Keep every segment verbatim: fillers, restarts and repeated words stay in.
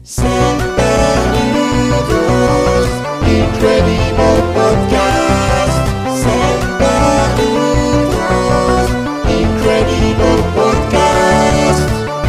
Semperludos, Incredible Podcast. Semperludos, Incredible Podcast.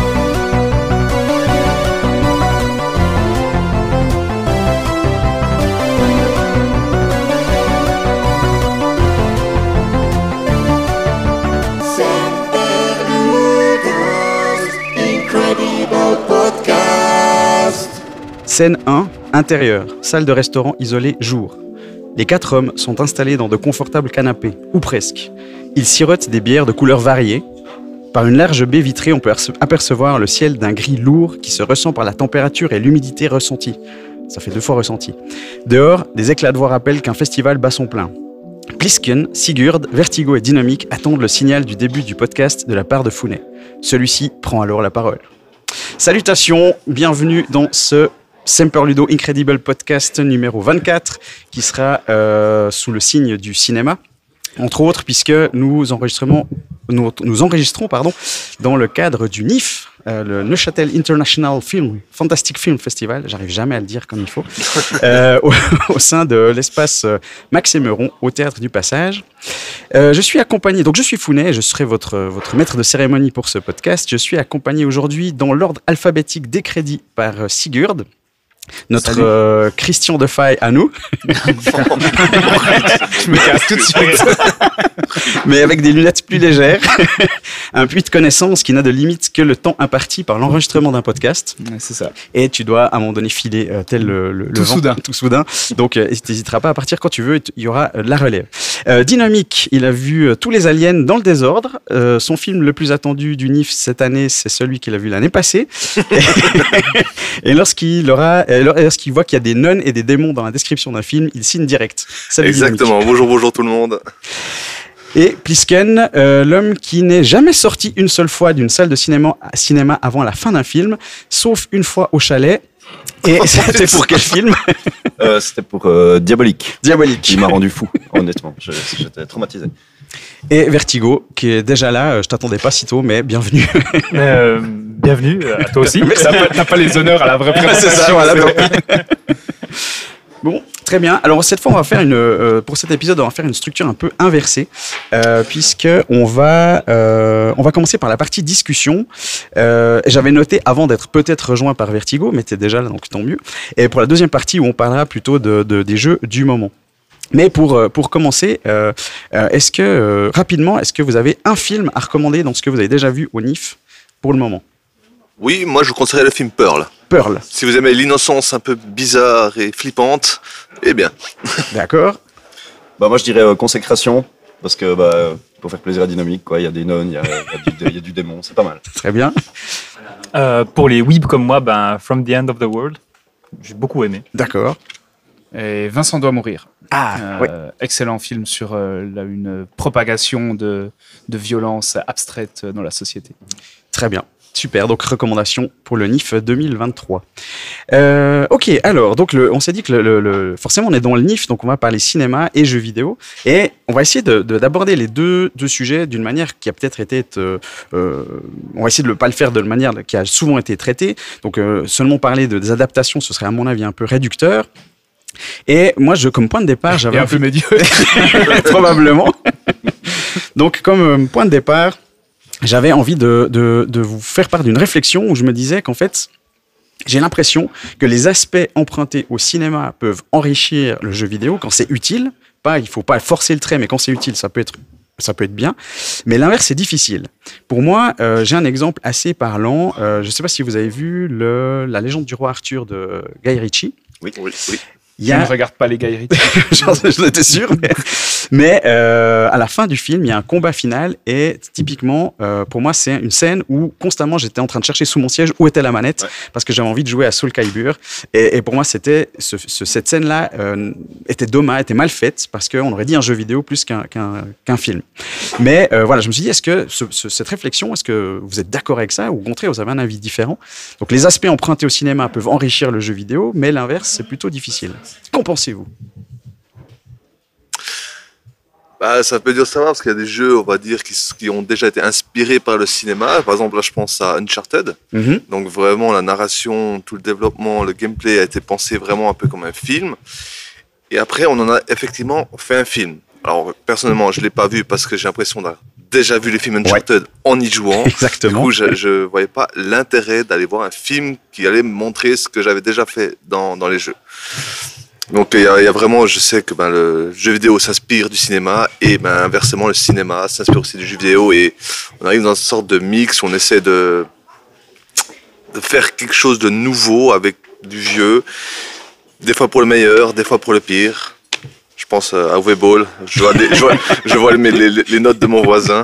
Semperludos, Incredible Podcast. Scène un, intérieur, salle de restaurant isolée jour. Les quatre hommes sont installés dans de confortables canapés, ou presque. Ils sirotent des bières de couleurs variées. Par une large baie vitrée, on peut aperce- apercevoir le ciel d'un gris lourd qui se ressent par la température et l'humidité ressentie. Ça fait deux fois ressenti. Dehors, des éclats de voix rappellent qu'un festival bat son plein. Plisken, Sigurd, Vertigo et Dynamique attendent le signal du début du podcast de la part de Founet. Celui-ci prend alors la parole. Salutations, bienvenue dans ce Semperludo Incredible Podcast numéro vingt-quatre qui sera euh, sous le signe du cinéma, entre autres puisque nous, enregistrons, nous, nous enregistrons pardon, dans le cadre du N I F, euh, le Neuchâtel International Film Fantastic Film Festival, j'arrive jamais à le dire comme il faut, euh, au, au sein de l'espace Max Émeron au Théâtre du Passage. Euh, je suis accompagné, donc je suis Founet, je serai votre, votre maître de cérémonie pour ce podcast. Je suis accompagné aujourd'hui dans l'ordre alphabétique des crédits par euh, Sigurd. Notre euh, Christian Defay à nous. Je me casse tout de suite. Mais avec des lunettes plus légères. Un puits de connaissances qui n'a de limite que le temps imparti par l'enregistrement d'un podcast. Ouais, c'est ça. Et tu dois à un moment donné filer euh, tel le, le, le Tout vent, soudain. tout soudain. Donc euh, tu n'hésiteras pas à partir quand tu veux. Il y aura euh, la relève. Euh, Dynamique, il a vu euh, tous les aliens dans le désordre. Euh, son film le plus attendu du N I F cette année, c'est celui qu'il a vu l'année passée. Et lorsqu'il aura, euh, lorsqu'il voit qu'il y a des nonnes et des démons dans la description d'un film, il signe direct. Salut, Exactement, Dynamique. bonjour, bonjour tout le monde. Et Plisken, euh, l'homme qui n'est jamais sorti une seule fois d'une salle de cinéma, cinéma avant la fin d'un film, sauf une fois au chalet. Et c'était pour quel film? Euh, C'était pour euh, Diabolique. Diabolique. Il m'a rendu fou, honnêtement. Je- J'étais traumatisé. Et Vertigo, qui est déjà là. euh, Je t'attendais pas si tôt, mais bienvenue. Euh, bienvenue à toi aussi. T'as pas, t'as pas les honneurs à la vraie présentation. C'est ça, voilà, c'est- tant pis. Bon, très bien. Alors cette fois, on va faire une, euh, pour cet épisode, on va faire une structure un peu inversée, euh, puisque on va, euh, on va commencer par la partie discussion. Euh, J'avais noté avant d'être peut-être rejoint par Vertigo, mais t'es déjà là, donc tant mieux. Et pour la deuxième partie, où on parlera plutôt de, de- des jeux du moment. Mais pour, euh, pour commencer, euh, euh, est-ce que, euh, rapidement, est-ce que vous avez un film à recommander dans ce que vous avez déjà vu au N I F pour le moment? Oui, moi je vous conseillerais le film Pearl. Pearl, Si vous aimez l'innocence un peu bizarre et flippante, eh bien. d'accord. Bah, moi, je dirais euh, Consécration, parce que bah, euh, pour faire plaisir à Dynamique, quoi. Il y a des nonnes, il y a, il y a du, il y a du démon, c'est pas mal. Très bien. Euh, pour les weebs comme moi, ben, From the End of the World, j'ai beaucoup aimé. D'accord. Et Vincent doit mourir. Ah, Euh, oui. Excellent film sur euh, la- une propagation de, de violence abstraite dans la société. Très bien. Super, donc recommandation pour le N I F deux mille vingt-trois. Euh, ok, alors, donc le, on s'est dit que le, le- le- forcément on est dans le N I F, donc on va parler cinéma et jeux vidéo, et on va essayer de- de- d'aborder les deux, deux sujets d'une manière qui a peut-être été, euh, euh, on va essayer de ne pas le faire de manière qui a souvent été traitée, donc euh, seulement parler de, des adaptations, ce serait à mon avis un peu réducteur. Et moi, je, comme point de départ, Et j'avais un peu médiocre. probablement. Donc, comme euh, point de départ, j'avais envie de, de, de vous faire part d'une réflexion où je me disais qu'en fait, j'ai l'impression que les aspects empruntés au cinéma peuvent enrichir le jeu vidéo quand c'est utile. Pas, il faut pas forcer le trait, mais quand c'est utile, ça peut être, ça peut être bien. Mais l'inverse, c'est difficile. Pour moi, euh, j'ai un exemple assez parlant. Euh, je ne sais pas si vous avez vu le, La légende du roi Arthur de Guy Ritchie. Oui, oui, oui. Il Je ne regarde pas les Guy Ritchie. J'en j'en étais sûr. Mais, mais euh, à la fin du film, il y a un combat final et typiquement, euh, pour moi, c'est une scène où constamment j'étais en train de chercher sous mon siège où était la manette Ouais. parce que j'avais envie de jouer à Soul Calibur. Et, et pour moi, c'était ce, ce- cette scène-là euh, était dommage, était mal faite parce qu'on aurait dit un jeu vidéo plus qu'un qu'un qu'un film. Mais euh, voilà, je me suis dit, est-ce que ce- ce- cette réflexion, est-ce que vous êtes d'accord avec ça ou au contraire, vous avez un avis différent? Donc les aspects empruntés au cinéma peuvent enrichir le jeu vidéo, mais l'inverse, c'est plutôt difficile. Qu'en pensez-vous? Bah, ça peut dire ça va parce qu'il y a des jeux, on va dire, qui, s- qui ont déjà été inspirés par le cinéma. Par exemple, là, je pense à Uncharted. Mhm. Donc vraiment, la narration, tout le développement, le gameplay a été pensé vraiment un peu comme un film. Et après, on en a effectivement fait un film. Alors, personnellement, je l'ai pas vu parce que j'ai l'impression d'avoir déjà vu les films Uncharted en y jouant. Du Exactement. coup, je, je voyais pas l'intérêt d'aller voir un film qui allait me montrer ce que j'avais déjà fait dans, dans les jeux. Donc, il y, a il y a vraiment, je sais que ben, le jeu vidéo s'inspire du cinéma et ben, inversement, le cinéma s'inspire aussi du jeu vidéo. Et on arrive dans une sorte de mix où on essaie de, de faire quelque chose de nouveau avec du vieux. Des fois pour le meilleur, des fois pour le pire. Je pense euh, à Weiball. Je vois, des- je vois, je vois les, les- les notes de mon voisin.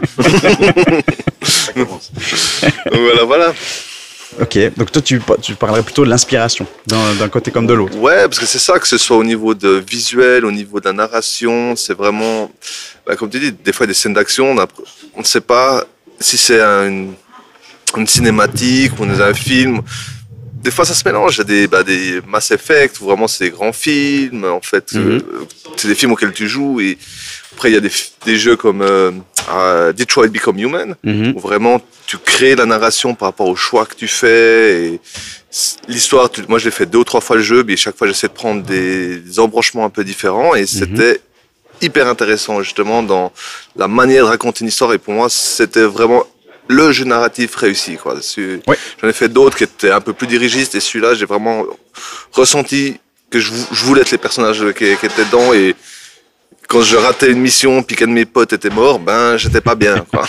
Ça commence. Voilà, voilà. Ok, donc toi tu, tu parlerais plutôt de l'inspiration, d'un d'un côté comme de l'autre. Ouais, parce que c'est ça, que ce soit au niveau de visuel, au niveau de la narration, c'est vraiment, bah, comme tu dis, des fois des scènes d'action, on a- on ne sait pas si c'est un- une, une cinématique ou un film. Des fois, ça se mélange. Il y a des, bah, des Mass Effect, où vraiment c'est des grands films. En fait, Mhm. euh, c'est des films auxquels tu joues. Et après, il y a des, f- des jeux comme euh, euh, Detroit Become Human, Mhm. où vraiment tu crées la narration par rapport aux choix que tu fais. Et c- l'histoire, tu- moi je l'ai fait deux ou trois fois le jeu, mais chaque fois j'essaie de prendre des, des embranchements un peu différents. Et c'était hyper intéressant justement dans la manière de raconter une histoire. Et pour moi, c'était vraiment le jeu narratif réussi, quoi. C'est- Ouais. J'en ai fait d'autres qui étaient un peu plus dirigistes, et celui-là, j'ai vraiment ressenti que je, vou- je voulais être les personnages qui, qui étaient dedans. Et quand je ratais une mission, puis qu'un de mes potes était mort, ben j'étais pas bien, quoi.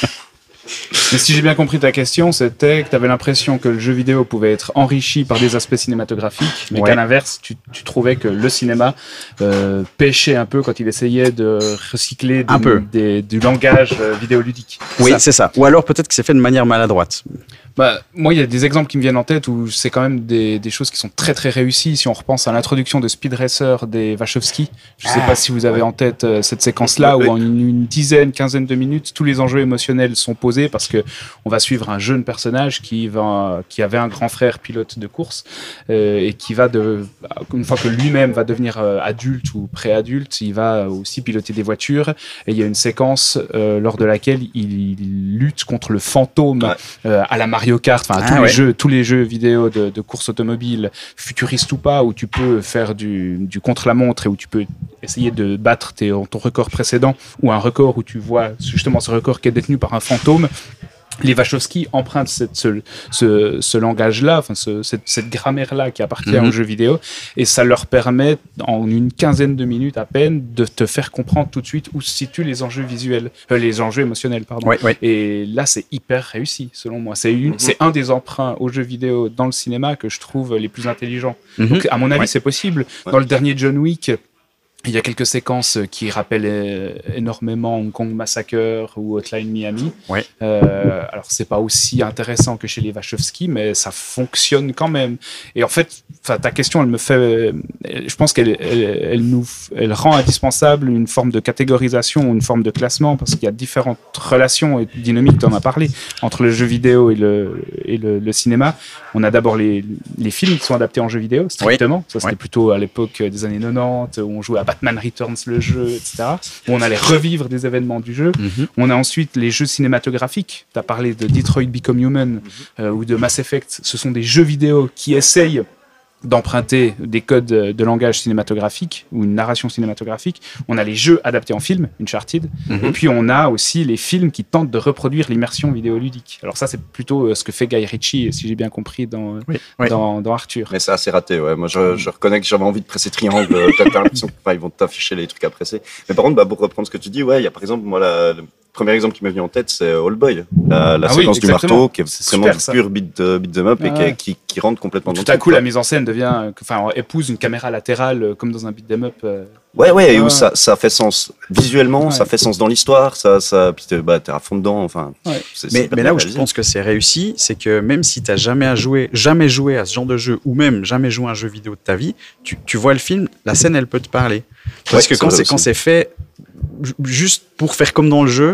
Mais si j'ai bien compris ta question, c'était que tu avais l'impression que le jeu vidéo pouvait être enrichi par des aspects cinématographiques, mais Ouais. qu'à l'inverse, tu, tu trouvais que le cinéma euh, pêchait un peu quand il essayait de recycler des- Un peu. des- du langage euh, vidéoludique. Oui, Ça. c'est ça. Ou alors peut-être que c'est fait de manière maladroite. Bah, moi, il y a des exemples qui me viennent en tête où c'est quand même des, des choses qui sont très très réussies. Si on repense à l'introduction de Speed Racer des Wachowski, je sais Ah, pas si vous avez en tête euh, cette séquence-là Oui. où en une, une dizaine, quinzaine de minutes, tous les enjeux émotionnels sont posés parce que on va suivre un jeune personnage qui va, qui avait un grand frère pilote de course euh, et qui va de, une fois que lui-même va devenir euh, adulte ou pré-adulte, il va aussi piloter des voitures. Et il y a une séquence euh, lors de laquelle il, il lutte contre le fantôme Ouais. euh, à la Mario Kart, enfin à Ah tous ouais. les jeux, tous les jeux vidéo de, de course automobile, futuristes ou pas, où tu peux faire du, du contre-la-montre et où tu peux essayer de battre tes, ton record précédent ou un record où tu vois justement ce record qui est détenu par un fantôme. Les Wachowski empruntent cette, ce, ce, ce langage-là, enfin ce, cette, cette grammaire-là qui appartient Mhm. aux jeux vidéo, et ça leur permet, en une quinzaine de minutes à peine, de te faire comprendre tout de suite où se situent les enjeux visuels, euh, les enjeux émotionnels, pardon. Ouais, ouais. Et là, c'est hyper réussi, selon moi. C'est une, Mhm. c'est un des emprunts aux jeux vidéo dans le cinéma que je trouve les plus intelligents. Mhm. Donc, à mon avis, Ouais. c'est possible. Ouais. Dans le dernier John Wick, il y a quelques séquences qui rappellent euh, énormément Hong Kong Massacre ou Hotline Miami. Ouais. Euh, alors, c'est pas aussi intéressant que chez les Wachowski, mais ça fonctionne quand même. Et en fait, enfin, ta question, elle me fait. elle- Je pense qu'elle elle, elle nous, elle rend indispensable une forme de catégorisation ou une forme de classement parce qu'il y a différentes relations et dynamiques. Tu en as parlé entre le jeu vidéo et le et le, le cinéma. On a d'abord les, les films qui sont adaptés en jeu vidéo strictement. Ça, c'était Ouais. plutôt à l'époque des années quatre-vingt-dix où on jouait à Batman Returns, le jeu, et cetera. Où on allait revivre des événements du jeu. Mhm. On a ensuite les jeux cinématographiques. Tu as parlé de Detroit Become Human euh, ou de Mass Effect. Ce sont des jeux vidéo qui essayent d'emprunter des codes de langage cinématographique ou une narration cinématographique. On a les jeux adaptés en film, Uncharted, Mhm. et puis on a aussi les films qui tentent de reproduire l'immersion vidéoludique. Alors ça, c'est plutôt euh, ce que fait Guy Ritchie, si j'ai bien compris, dans, Oui, oui. dans, dans Arthur. Mais c'est assez raté, ouais. Moi, je, je reconnais que j'avais envie de presser triangle. euh, T'as t'as l'impression qu'ils vont t'afficher les trucs à presser. Mais par contre, bah, pour reprendre ce que tu dis, ouais, il y a par exemple, moi, la, le premier exemple qui m'est venu en tête, c'est All Boy. La, la Ah oui, séquence du exactement. marteau, qui est C'est vraiment super, du ça. pur beat, de, beat them up et Ah qui, est- ouais. qui, qui rentre complètement dans Tout le à truc, coup, quoi. la mise en scène devient, euh, enfin, épouse une caméra latérale euh, comme dans un beat 'em up. euh. Ouais, ouais, et Ouais. où ça, ça fait sens visuellement, Ouais. ça fait sens dans l'histoire, ça, ça, puis t'es, bah, t'es à fond dedans, enfin. Ouais. c'est- c'est Mais, hyper mais bien là où je réalisé. pense que c'est réussi, c'est que même si tu n'as jamais, à jouer- jamais joué à ce genre de jeu, ou même jamais joué à un jeu vidéo de ta vie, tu, tu vois le film, la scène, elle peut te parler. Parce Ouais, que c'est quand vrai c'est quand aussi. c'est fait ju- juste pour faire comme dans le jeu,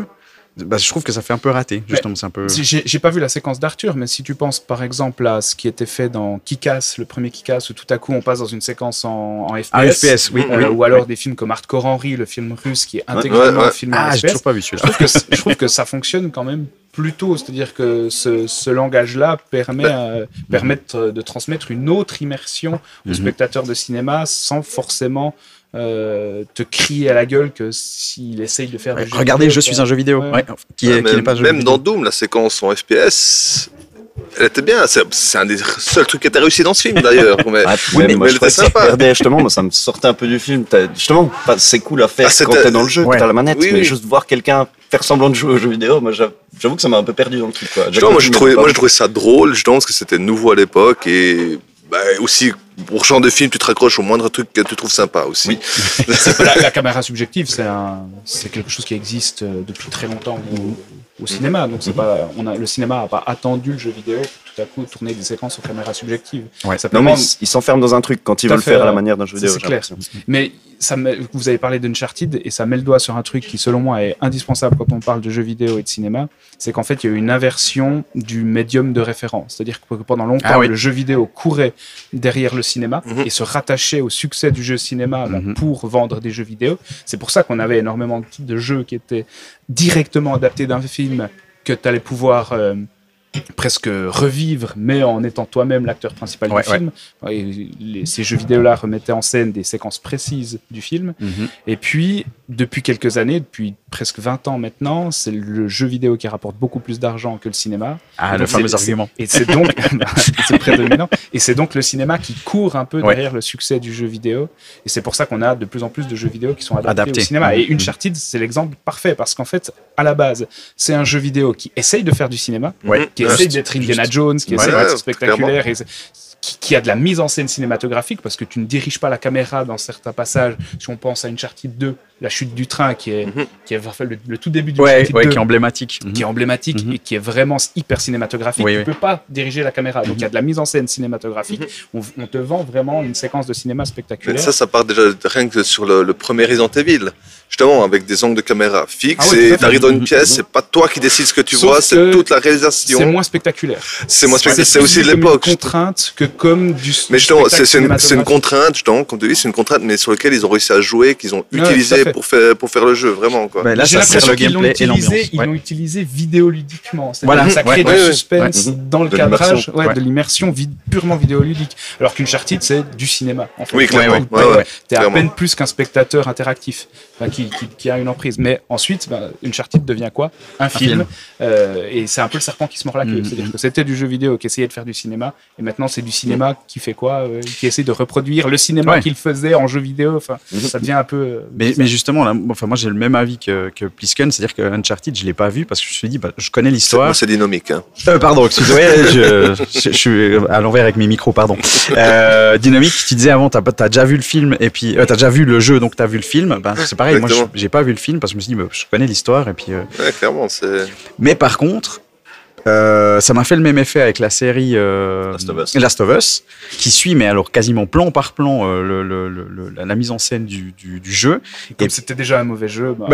bah, je trouve que ça fait un peu raté, justement. C'est un peu... Si J'ai, j'ai pas vu la séquence d'Arthur, mais si tu penses par exemple à ce qui était fait dans Kick-Ass, le premier Kick-Ass, où tout à coup on passe dans une séquence en, en F P S, Ah, F P S, oui. euh, oui, ou alors oui. des films comme Hardcore Henry, le film russe qui est Ouais, intégralement ouais, ouais. filmé en Ah, F j'ai P S. toujours pas vu Je celui-là. trouve, que, c- je trouve que ça fonctionne quand même plutôt, c'est-à-dire que ce, ce langage-là permet, euh, permet de, de transmettre une autre immersion au Mhm. spectateur de cinéma sans forcément euh, te crier à la gueule que s'il essaye de faire Ouais, du jeu regardez, vidéo, je quoi. suis un jeu vidéo. Ouais. Ouais, qui, est, Ouais, qui n'est même, pas un jeu même vidéo. dans Doom, la séquence en F P S, elle était bien. C'est, c'est un des seuls trucs qui était réussi dans ce film d'ailleurs. Mais, Ah, puis Oui, même, mais moi, elle je était trouvais que sympa. R D, justement, moi, ça me sortait un peu du film. T'as- justement, pas- c'est cool à faire Ah, quand c'était- t'es dans le jeu, Ouais. quand t'as la manette, Oui, mais oui. juste voir quelqu'un faire semblant de jouer aux jeux vidéo, moi, j'avoue, j'avoue que ça m'a un peu perdu dans le truc, quoi. Justement, moi, je trouvais, moi, je trouvais ça drôle, je pense que c'était nouveau à l'époque et bah, aussi, pour ce genre de film, tu te raccroches au moindre truc que tu trouves sympa aussi. Oui. la, la caméra subjective, c'est, un, c'est quelque chose qui existe euh, depuis très longtemps au, au cinéma. Donc c'est pas, on a, le cinéma n'a pas attendu le jeu vidéo pour tout à coup tourner des séquences aux caméras subjectives. Ouais. Ça Non, mais demande- ils ils s'enferment dans un truc quand ils Tout à veulent fait, faire à la euh, manière d'un jeu ça, vidéo. c'est j'ai clair. l'impression. Mais ça me- vous avez parlé d'Uncharted et ça met le doigt sur un truc qui, selon moi, est indispensable quand on parle de jeux vidéo et de cinéma. C'est qu'en fait, il y a eu une inversion du médium de référence. C'est-à-dire que pendant longtemps, Ah oui. le jeu vidéo courait derrière le cinéma Mhm. et se rattachait au succès du jeu cinéma bah, Mhm. pour vendre des jeux vidéo. C'est pour ça qu'on avait énormément de, de jeux qui étaient directement adaptés d'un film que tu allais pouvoir euh, presque revivre, mais en étant toi-même l'acteur principal Ouais, du film. Et les- ces jeux vidéo-là remettaient en scène des séquences précises du film. Mhm. Et puis, depuis quelques années, depuis presque vingt ans maintenant, c'est le jeu vidéo qui rapporte beaucoup plus d'argent que le cinéma. Ah, Et le donc, fameux c'est- argument. Et c'est donc, c'est prédominant. Et c'est donc le cinéma qui court un peu Ouais. derrière le succès du jeu vidéo. Et c'est pour ça qu'on a de plus en plus de jeux vidéo qui sont adaptés, Adaptés. au cinéma. Et Mhm. Uncharted, c'est l'exemple parfait parce qu'en fait, à la base, c'est un jeu vidéo qui essaye de faire du cinéma, Ouais. qui Ouais. essaye d'être Indiana Jones, qui Ouais. essaye Ouais, d'être spectaculaire, et c'est- qui, qui a de la mise en scène cinématographique parce que tu ne diriges pas la caméra dans certains passages. Si on pense à Uncharted deux, la chute du train, qui est, Mhm. qui est enfin, le, le tout début du Ouais, Uncharted ouais, deux, qui est emblématique. Mhm. qui est emblématique Mhm. et qui est vraiment hyper cinématographique. Oui, tu oui. peux pas diriger la caméra. Donc il y a de la mise en scène cinématographique. On, on te vend vraiment une séquence de cinéma Mais spectaculaire. ça, ça part déjà rien que sur le, le premier Resident Evil. Justement, avec des angles de caméra fixes Ah ouais, tout à et fait. t'arrives dans une Mhm. pièce, c'est pas toi qui décides ce que tu Sauf vois, que c'est toute la c'est réalisation. moins spectaculaire. C'est moins spectaculaire. C'est plus aussi de comme l'époque. Une contrainte que comme du Mais justement, spectacle c'est, c'est, une, c'est une cinématographique. contrainte, justement, comme tu dis, c'est une contrainte, mais sur laquelle ils ont réussi à jouer, qu'ils ont Ouais, tout à utilisé fait. pour faire, pour faire le jeu, vraiment, quoi. Ben là, J'ai ça sert l'impression le qu'ils l'ont gameplay et utilisé, l'ambiance. ils Ouais. l'ont utilisé vidéoludiquement. C'est-à-dire Voilà. que ça crée Ouais, du ouais, ouais. suspense Ouais. dans le De cadrage, l'immersion. ouais, Ouais. de l'immersion vid- purement vidéoludique. Alors qu'Uncharted, c'est du cinéma. En fait. Oui, clairement. ouais, Où ouais, t'es- ouais. T'es à clairement. peine plus qu'un spectateur interactif, enfin, qui, qui, qui a une emprise. Mais ensuite, bah, Uncharted devient quoi? Un film. film. Euh, et c'est un peu le serpent qui se mord la queue. Mhm. C'est-à-dire que c'était du jeu vidéo qui essayait de faire du cinéma, et maintenant c'est du cinéma qui fait quoi? euh, Qui essaie de reproduire le cinéma Ouais. qu'il faisait en jeu vidéo. Enfin, ça devient un peu. euh, Mais, bizarre. mais justement, là, enfin, moi j'ai le même avis que, que Plisken, c'est-à-dire que Uncharted, je l'ai pas vu parce que je me suis dit, bah, je connais C'est, l'histoire. moi, c'est dynamique, hein. Euh, pardon, excusez-moi, je, je, je suis à l'envers avec mes micros, pardon. Euh, Dynamique, tu disais avant, t'as, pas- t'as déjà vu le film, et puis euh, t'as déjà vu le jeu, donc t'as vu le film. Ben, c'est pareil, moi je- Exactement. j'ai pas vu le film parce que je me suis dit, bah, je connais l'histoire, et puis. euh, Ouais, clairement, c'est. Mais par contre, euh, ça m'a fait le même effet avec la série euh, Last of Us. Last of Us, qui suit, mais alors quasiment plan par plan, euh, le, le, le, le- la, la mise en scène du, du, du jeu. Comme et- c'était déjà un mauvais jeu. Bah, Bah,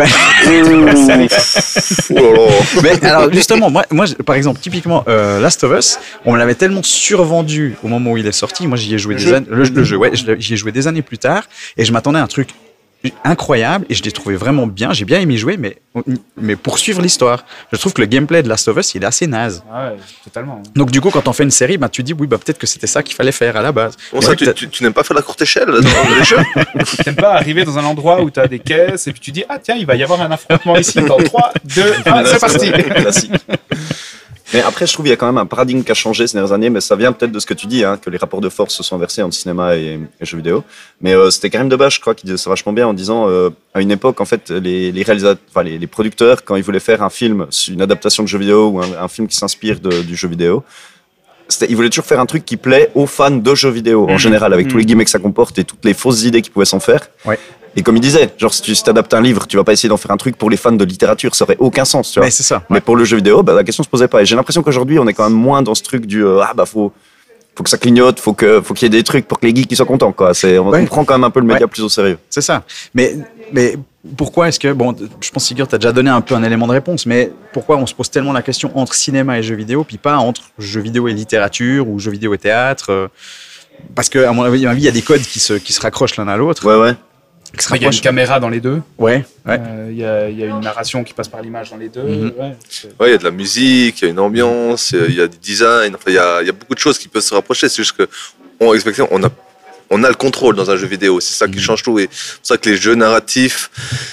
Oh là là. Mais alors justement, moi, moi, je- par exemple, typiquement euh, Last of Us, on me l'avait tellement survendu au moment où il est sorti. Moi, j'y ai joué Le des jeu. années, le, le jeu, ouais, je l'ai- j'y ai joué des années plus tard, et je m'attendais à un truc incroyable, et je l'ai trouvé vraiment bien. J'ai bien aimé jouer, mais mais poursuivre l'histoire. Je trouve que le gameplay de Last of Us, il est assez naze. ouais, totalement. Donc du coup, quand on fait une série, bah tu dis oui, bah peut-être que c'était ça qu'il fallait faire à la base. Bon, Mais ça, ouais, tu, t'as- tu, tu n'aimes pas faire la courte échelle dans les jeux? T'aimes pas arriver dans un endroit où t'as des caisses et puis tu dis ah tiens il va y avoir un affrontement ici dans trois, deux, un, c'est parti. Classique. Mais après, je trouve qu'il y a quand même un paradigme qui a changé ces dernières années, mais ça vient peut-être de ce que tu dis, hein, que les rapports de force se sont inversés entre cinéma et, et jeux vidéo. Mais euh, c'était Karim Debache, je crois, qui disait ça vachement bien en disant, euh, à une époque, en fait, les, les réalisateurs, enfin, les, les producteurs, quand ils voulaient faire un film, une adaptation de jeu vidéo ou un, un film qui s'inspire de- du jeu vidéo, c'était- ils voulaient toujours faire un truc qui plaît aux fans de jeux vidéo en Mhm. général, avec Mhm. tous les guillemets que ça comporte et toutes les fausses idées qu'ils pouvaient s'en faire. Ouais. Et comme il disait, genre si tu si t'adaptes un livre, tu vas pas essayer d'en faire un truc pour les fans de littérature, ça aurait aucun sens, tu vois. mais c'est ça. Mais pour le jeu vidéo, bah, la question se posait pas. Et j'ai l'impression qu'aujourd'hui, on est quand même moins dans ce truc du euh, ah bah faut faut que ça clignote, faut que faut qu'il y ait des trucs pour que les geeks ils soient contents quoi. C'est on, Ouais. on prend quand même un peu le média plus au sérieux. C'est ça. Mais, mais pourquoi est-ce que, bon, je pense Sigurd t'as déjà donné un peu un élément de réponse, mais pourquoi on se pose tellement la question entre cinéma et jeux vidéo, puis pas entre jeux vidéo et littérature ou jeux vidéo et théâtre euh, Parce que à mon avis, il y a des codes qui se, qui se raccrochent l'un à l'autre. Ouais, ouais. Qui se Il y a une rapprochent. caméra dans les deux. Ouais, ouais. Euh, Il y, a, il y a une narration qui passe par l'image dans les deux. Mhm. Ouais, c'est- Ouais, il y a de la musique, il y a une ambiance, il y a du design, enfin, il y a, il y a beaucoup de choses qui peuvent se rapprocher. C'est juste que, on, effectivement, on a, on a le contrôle dans un jeu vidéo. C'est ça qui Mhm. change tout. Et c'est pour ça que les jeux narratifs,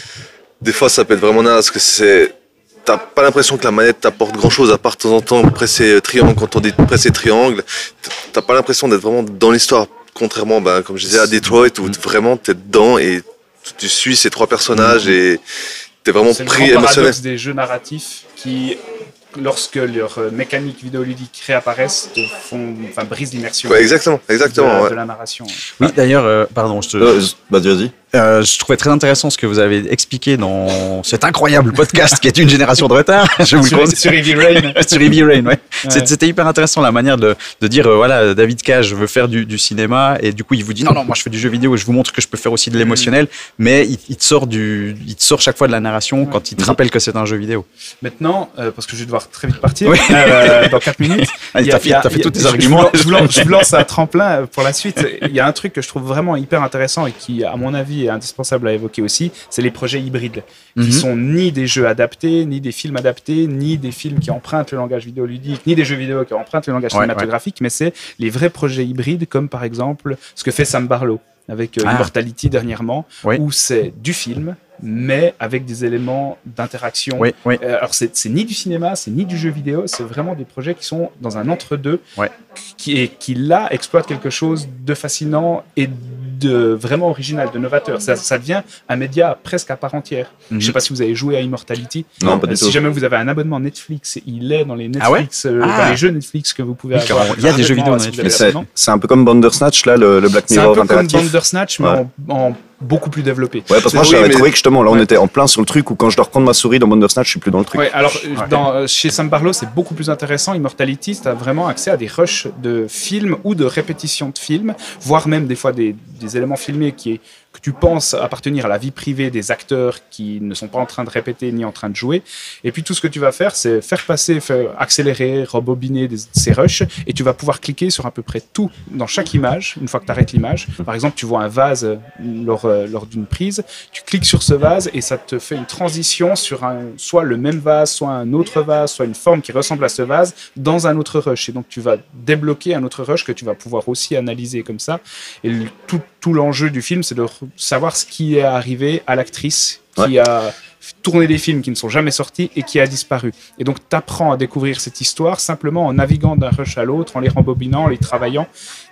des fois, ça peut être vraiment naze, parce que c'est, t'as pas l'impression que la manette t'apporte grand chose, à part de temps en temps presser triangle. Quand on dit presser triangle, t'as pas l'impression d'être vraiment dans l'histoire. Contrairement, ben, comme je disais, à Detroit, où vraiment t'es dedans et tu suis ces trois personnages et t'es vraiment C'est le pris grand émotionnel. paradoxe des jeux narratifs qui, lorsque leurs euh, mécaniques vidéoludiques réapparaissent, te font, enfin, brisent l'immersion Ouais, exactement, exactement. de, ouais. de la narration. Oui, d'ailleurs, euh, pardon, je te, Euh, vas-y, vas-y. Euh, je trouvais très intéressant ce que vous avez expliqué dans cet incroyable podcast qui est une génération de retard. Je vous le Sur, conseille. sur Heavy Rain. Sur Heavy Rain, ouais. Ouais. C'est- C'était hyper intéressant la manière de, de dire euh, voilà, David Cage veut faire du, du cinéma et du coup il vous dit non non moi je fais du jeu vidéo et je vous montre que je peux faire aussi de l'émotionnel, mais il, il te sort du il te sort chaque fois de la narration Ouais. quand il te rappelle que c'est un jeu vidéo. Maintenant, euh, parce que je vais devoir très vite partir, Oui. euh, dans quatre minutes. Ah, il y a- t'as fait, il y a- t'as fait il y a- tous tes je- arguments. Je vous, lance, je vous lance un tremplin pour la suite. Il y a un truc que je trouve vraiment hyper intéressant et qui, à mon avis, est indispensable à évoquer aussi, c'est les projets hybrides, qui Mhm. sont ni des jeux adaptés, ni des films adaptés, ni des films qui empruntent le langage vidéoludique, ni des jeux vidéo qui empruntent le langage Ouais, cinématographique, mais c'est les vrais projets hybrides, comme par exemple ce que fait Sam Barlow avec euh, Ah. Immortality dernièrement, Oui. où c'est du film, mais avec des éléments d'interaction. Oui, oui. Euh, alors, c'est c'est ni du cinéma, c'est ni du jeu vidéo, c'est vraiment des projets qui sont dans un entre-deux, Ouais. qui, et qui là exploitent quelque chose de fascinant et de vraiment original, de novateur. Ça, ça devient un média presque à part entière. Mhm. Je sais pas si vous avez joué à Immortality. Non, pas Euh, du si tout. jamais vous avez un abonnement Netflix, il est dans les Ah ouais Netflix, euh, Ah. dans les jeux Netflix que vous pouvez Oui, avoir. carrément. Il y a des jeux vidéo dans gratuitement, si vous Mais avez c'est l'abonnement. c'est un peu comme Bandersnatch, là, le, le Black C'est un Mirror peu comme interactif. Bandersnatch, mais Ouais. en, en beaucoup plus développé. Ouais, parce que moi, Oui, j'avais mais- trouvé que justement, là, on Ouais. était en plein sur le truc où quand je dois reprendre ma souris dans Bandersnatch, je suis plus dans le truc. Ouais, alors euh, dans, euh, chez Sam Barlow, c'est beaucoup plus intéressant. Immortality, tu as vraiment accès à des rushs de films ou de répétitions de films, voire même des fois des, des éléments filmés qui est, que tu penses appartenir à la vie privée des acteurs qui ne sont pas en train de répéter ni en train de jouer. Et puis tout ce que tu vas faire, c'est faire passer, faire accélérer, rebobiner des, ces rushs, et tu vas pouvoir cliquer sur à peu près tout dans chaque image, une fois que tu arrêtes l'image. Par exemple, tu vois un vase euh, lors, euh, lors d'une prise, tu cliques sur ce vase et ça te fait une transition sur un, soit le même vase, soit un autre vase, soit une forme qui ressemble à ce vase dans un autre rush. Et donc tu vas débloquer un autre rush que tu vas pouvoir aussi analyser comme ça. Et le- tout, tout l'enjeu du film, c'est de re- savoir ce qui est arrivé à l'actrice qui a tourné des films qui ne sont jamais sortis et qui a disparu. Et donc tu apprends à découvrir cette histoire simplement en naviguant d'un rush à l'autre, en les rembobinant, en les travaillant.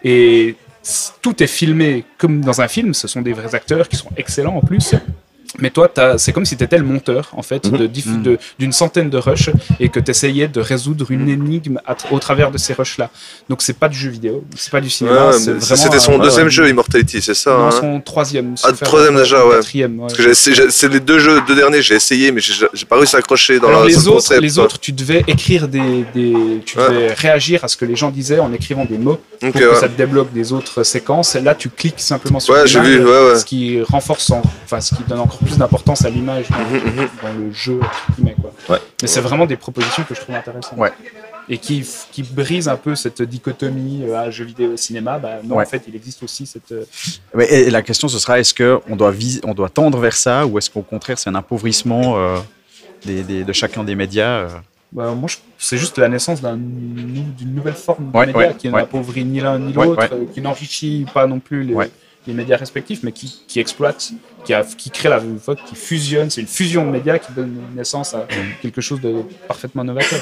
Et tout est filmé comme dans un film. Ce sont des vrais acteurs qui sont excellents en plus. Mais toi, t'as- c'est comme si tu étais le monteur, en fait, Mhm. de diff- Mhm. de- d'une centaine de rushs et que tu essayais de résoudre une énigme à tra- au travers de ces rushs-là. Donc, c'est pas du jeu vidéo, c'est pas du cinéma. Ouais, c'est mais vraiment c'était son un- deuxième ouais, jeu, Immortality, c'est ça Non, hein son troisième. Ah, sauf troisième erreur, déjà, ouais. Quatrième, ouais. Parce que j'ai essayé- j'ai- c'est les deux jeux, deux derniers, j'ai essayé, mais j'ai j'ai pas réussi à accrocher dans Alors la, les sur le autres, concept, les quoi. autres, tu devais écrire des, des tu Ouais. devais réagir à ce que les gens disaient en écrivant des mots Ok, pour que ouais. ça te débloque des autres séquences. Là, tu cliques simplement sur Ouais, j'ai l'image, vu, ouais, ouais. ce qui renforce, en- enfin, ce qui donne encore plus d'importance à l'image dans, Mhm, mhm. dans le jeu. entre guillemets, quoi. Ouais. Mais c'est vraiment des propositions que je trouve intéressantes. Ouais. Et qui, qui brisent un peu cette dichotomie euh, à jeu vidéo cinéma. Bah, non, Ouais. en fait, il existe aussi cette. euh, Ouais, Et la question ce sera est-ce qu'on doit, vis- on doit tendre vers ça ou est-ce qu'au contraire c'est un appauvrissement euh, des, des- de chacun des médias euh. bah, moi, je- c'est juste la naissance d'un nou- d'une nouvelle forme de Ouais, média ouais, qui ouais. n'appauvrit ni l'un ni Ouais, l'autre, ouais. euh, qui n'enrichit pas non plus les, Ouais. les médias respectifs, mais qui, qui exploite, qui, a, qui crée la fois, qui fusionne. C'est une fusion de médias qui donne naissance à quelque chose de parfaitement novateur.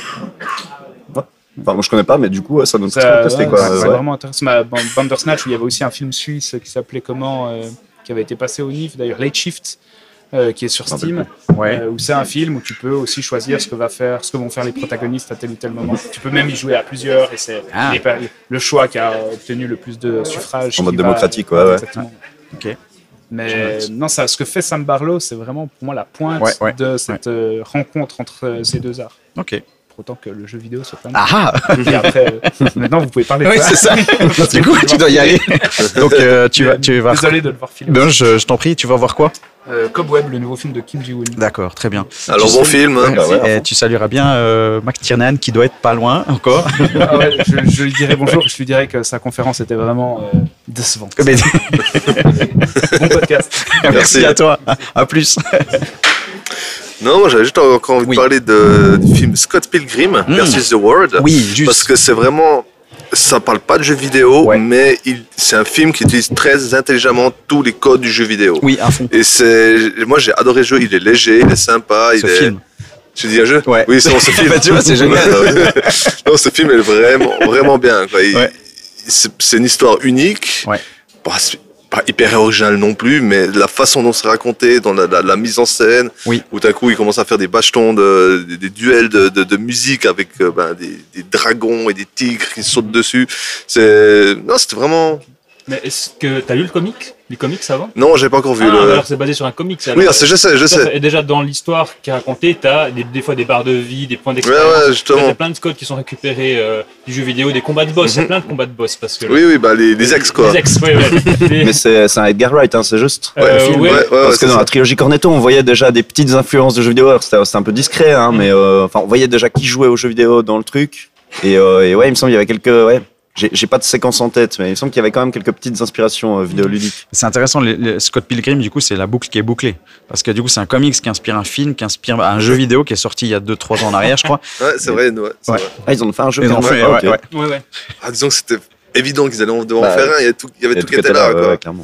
Enfin, moi, je connais pas, mais du coup, ouais, ça donne très Ça, à tester, ouais, quoi. c'est Ouais. vraiment intéressant. Bah, Ban- Bandersnatch, où il y avait aussi un film suisse qui s'appelait comment, euh, qui avait été passé au N I F, d'ailleurs Late Shift, euh, qui est sur Ah, Steam, Ouais. euh, où c'est un film où tu peux aussi choisir ce que va faire, ce que vont faire les protagonistes à tel ou tel moment. Tu peux même y jouer à plusieurs, et c'est Ah. les- le choix qui a obtenu le plus de suffrages. En mode qui va- démocratique, ouais, ouais. Exactement. Ok. Mais non, ça, ce que fait Sam Barlow, c'est vraiment pour moi la pointe Ouais, ouais, de cette euh, rencontre entre euh, ces deux arts. Ok. Pour autant que le jeu vidéo soit pas. Ah ah. Et après, euh, maintenant vous pouvez parler de Oui ça. c'est ça. Du coup tu dois y aller. Donc euh, tu vas tu vas. Désolé de devoir filer. Ben, je, je t'en prie tu vas voir quoi Euh, Cobweb, le nouveau film de Kim Ji-woon. D'accord, très bien. Alors, Tu bon sais- film. hein. Bah ouais, à Et fond. tu salueras bien euh, Mac Tiernan qui doit être pas loin encore. Ah ouais, je, je lui dirai bonjour, je lui dirai que sa conférence était vraiment euh, décevante. Mais- Bon podcast. Merci Merci. à toi. À plus. Non, moi j'avais juste encore envie Oui. de parler de, du film Scott Pilgrim Mm. versus The World. Oui, juste. Parce que c'est vraiment. Ça parle pas de jeux vidéo, Ouais. mais il, c'est un film qui utilise très intelligemment tous les codes du jeu vidéo. Oui, à fond. Et c'est. Moi j'ai adoré le jeu, il est léger, il est sympa. Ce il est... film. Tu dis un jeu Ouais. Oui, c'est bon, ce film. Bah, tu vois, c'est génial. Non, ce film est vraiment, vraiment bien. Quoi. Il- Ouais. c'est, c'est une histoire unique. Ouais. Pas, pas hyper originale non plus, mais la façon dont c'est raconté, dans la, la- la mise en scène, Oui. où d'un coup il commence à faire des bachetons, de, des, des duels de, de, de musique avec euh, ben, des, des dragons et des tigres qui sautent dessus. C'est... Non, c'était vraiment. Mais est-ce que t'as lu le comic Les comics avant Non, j'ai pas encore vu Ah, le. alors c'est basé sur un comics. Oui, ah, c'est- je sais, je Ça, sais. Et déjà dans l'histoire qui est racontée, t'as des, des fois des barres de vie, des points Ouais, d'expérience. ouais, T'as justement. plein de codes qui sont récupérés euh, du jeu vidéo, des combats de boss. Il y a Mhm. plein de combats de boss parce que Oui, oui, bah les, les ex quoi. Les ex, ouais, ouais. Les- Mais c'est c'est un Edgar Wright, hein, c'est juste. Euh, Ouais, film, ouais. ouais, ouais, Parce ouais, que c'est dans ça. la trilogie Cornetto, on voyait déjà des petites influences de jeux vidéo. Alors, C'était c'était un peu discret, hein, mais euh, enfin, on voyait déjà qui jouait aux jeux vidéo dans le truc. Et, euh, et ouais, il me semble qu'il y avait quelques. Ouais, j'ai j'ai pas de séquence en tête, mais il me semble qu'il y avait quand même quelques petites inspirations euh, vidéoludiques. C'est intéressant, les- les- Scott Pilgrim, du coup, c'est la boucle qui est bouclée. Parce que du coup, c'est un comics qui inspire un film, qui inspire un jeu vidéo qui est sorti il y a deux trois ans en arrière, je crois. Ouais, c'est vrai, ouais, c'est Ouais. vrai. Ah, ils en ont fait un jeu. Ils ont carrément. fait, Ah, ouais, ok. ouais. Ouais, ouais. Ah, disons que c'était évident qu'ils allaient en devoir Bah, en faire un, il y avait tout, il y avait Et tout qui était là. ouais, quoi. ouais, clairement.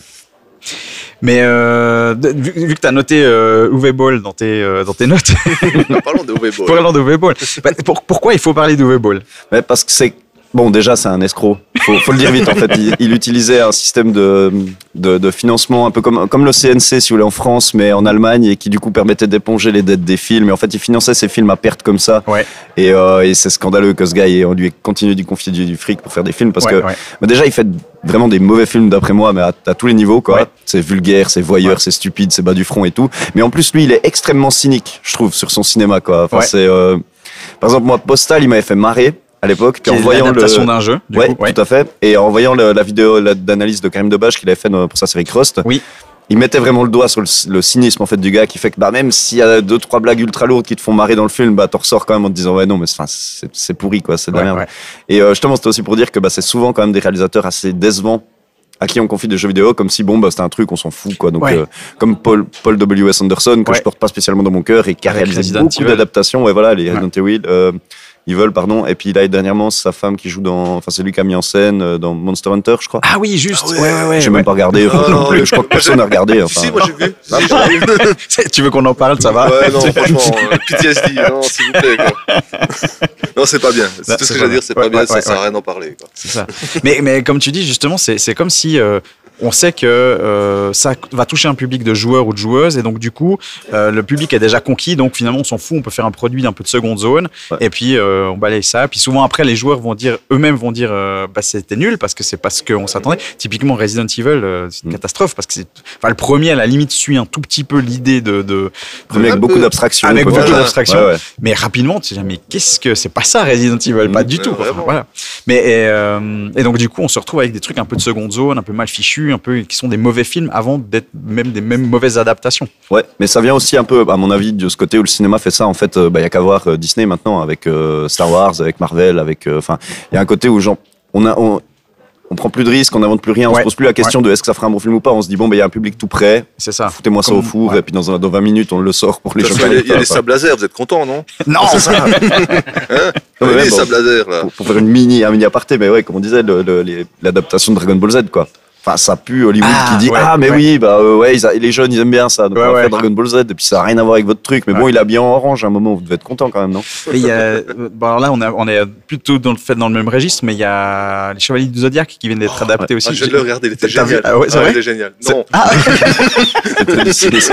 Mais euh, de- vu, vu que tu as noté euh, Uwe Boll dans tes, euh, dans tes notes, Parlons de Uwe Boll. parlant d'Uwe Boll, bah, pour- pourquoi il faut parler d'Uwe Boll? Ouais, parce que c'est. Bon, déjà, c'est un escroc. Faut, faut le dire vite, en fait. Il, il utilisait un système de, de, de financement un peu comme, comme le C N C, si vous voulez, en France, mais en Allemagne, et qui, du coup, permettait d'éponger les dettes des films. Et en fait, il finançait ses films à perte comme ça. Ouais. Et, euh, et c'est scandaleux que ce gars, ait- on lui continue d'y confier du, du fric pour faire des films, parce Ouais, que ouais. bah, déjà, il fait vraiment des mauvais films, d'après moi, mais à, à tous les niveaux, quoi. Ouais. C'est vulgaire, c'est voyeur, c'est stupide, c'est bas du front et tout. Mais en plus, lui, il est extrêmement cynique, je trouve, sur son cinéma, quoi. Enfin, Ouais. c'est, euh, par exemple, moi, Postal, il m'avait fait marrer à l'époque. Qui Puis en est voyant l'adaptation le... d'un jeu, du ouais, coup. Ouais. tout à fait. Et en voyant le- la vidéo la- d'analyse de Karim Debache qu'il avait fait pour sa série Crust, Oui. il mettait vraiment le doigt sur le, le cynisme en fait du gars qui fait que bah même s'il y a deux trois blagues ultra lourdes qui te font marrer dans le film, bah t'en ressors quand même en te disant ouais non mais c'est- enfin, c'est c'est pourri quoi, c'est de la Ouais, merde. ouais. Et euh, justement c'était aussi pour dire que bah c'est souvent quand même des réalisateurs assez décevants à qui on confie des jeux vidéo comme si bon bah c'était un truc on s'en fout quoi. Donc Ouais. euh, comme Paul Paul W S Anderson que Ouais. je porte pas spécialement dans mon cœur et qui a Avec réalisé Resident beaucoup Evil. d'adaptations, ouais voilà les Ouais. Resident Evil. Euh, Evil, pardon. Et puis là, dernièrement, sa femme qui joue dans, enfin, c'est lui qui a mis en scène euh, dans Monster Hunter, je crois. Ah oui, juste. Ah ouais. ouais, ouais, ouais. J'ai même pas regardé. Ah, non non. plus. Je crois que personne n'a regardé. Enfin, Si, moi j'ai vu. Ah, Si, bah. j'ai vu. Tu veux qu'on en parle, ça va? Ouais, non, franchement, euh, P T S D, non, s'il vous plaît, quoi. Non, c'est pas bien. C'est Là, tout ce c'est que pas j'ai à dire, c'est bien. pas bien, Ouais, ça ouais, sert à ouais. rien d'en parler, quoi. C'est ça. mais, mais comme tu dis, justement, c'est c'est comme si euh, on sait que euh, ça va toucher un public de joueurs ou de joueuses, et donc du coup, euh, le public est déjà conquis, donc finalement, on s'en fout, on peut faire un produit d'un peu de seconde zone, Ouais. et puis euh, on balaye ça. Puis souvent, après, les joueurs vont dire, eux-mêmes vont dire, euh, bah, c'était nul, parce que c'est pas ce qu'on s'attendait. Typiquement, Resident Evil, euh, c'est une Mm. catastrophe, parce que c'est. Enfin, le premier, à la limite, suit un tout petit peu l'idée de. de Premier de- avec beaucoup d'abstraction. Avec quoi. beaucoup Voilà. d'abstraction. Ouais, ouais. Mais rapidement, tu te dis, mais qu'est-ce que c'est pas ça Resident Evil, pas Mm. du Ouais, tout. Enfin, vraiment. voilà. Mais et, euh, et donc du coup, on se retrouve avec des trucs un peu de seconde zone, un peu mal fichus, un peu qui sont des mauvais films avant d'être même des mêmes mauvaises adaptations. Ouais, mais ça vient aussi un peu, à mon avis, de ce côté où le cinéma fait ça. En fait, il bah, y a qu'à voir euh, Disney maintenant avec euh, Star Wars, avec Marvel, avec. Enfin, il y a un côté où genre, on a, on, on prend plus de risques, on n'invente plus rien, on Ouais. se pose plus la question de est-ce que ça fera un bon film ou pas. On se dit bon, il y a un public tout prêt, C'est ça. foutez-moi ça Comme- au four ouais. et puis dans, un- dans vingt minutes on le sort pour les De gens. toute façon, Il y a, il y a qui les sables laser, vous êtes contents, non? Non, C'est ça. Hein? Non, mais Il y a même, les bon. sables laser, là. pour, pour faire une mini, un mini aparté, mais ouais, comme on disait, le- le- les- l'adaptation de Dragon Ball Z, quoi. Enfin, ça pue Hollywood Ah, qui dit ouais, ah mais ouais. oui bah euh, ouais ils a- les jeunes ils aiment bien ça donc Ouais, on va ouais. faire Dragon Ball Z et puis ça a rien à voir avec votre truc mais bon Ouais. il a bien en orange à un moment vous devez être content quand même non. mais il y a, euh, bon, alors là, on, a, on est plutôt dans le fait dans le même registre, mais il y a les Chevaliers du Zodiaque qui viennent d'être adaptés aussi. Ah, je viens de le regarder, il était T'as vu génial. Ah ouais, c'est vrai il est génial. C'est- Non, Ah, C'était du cynisme.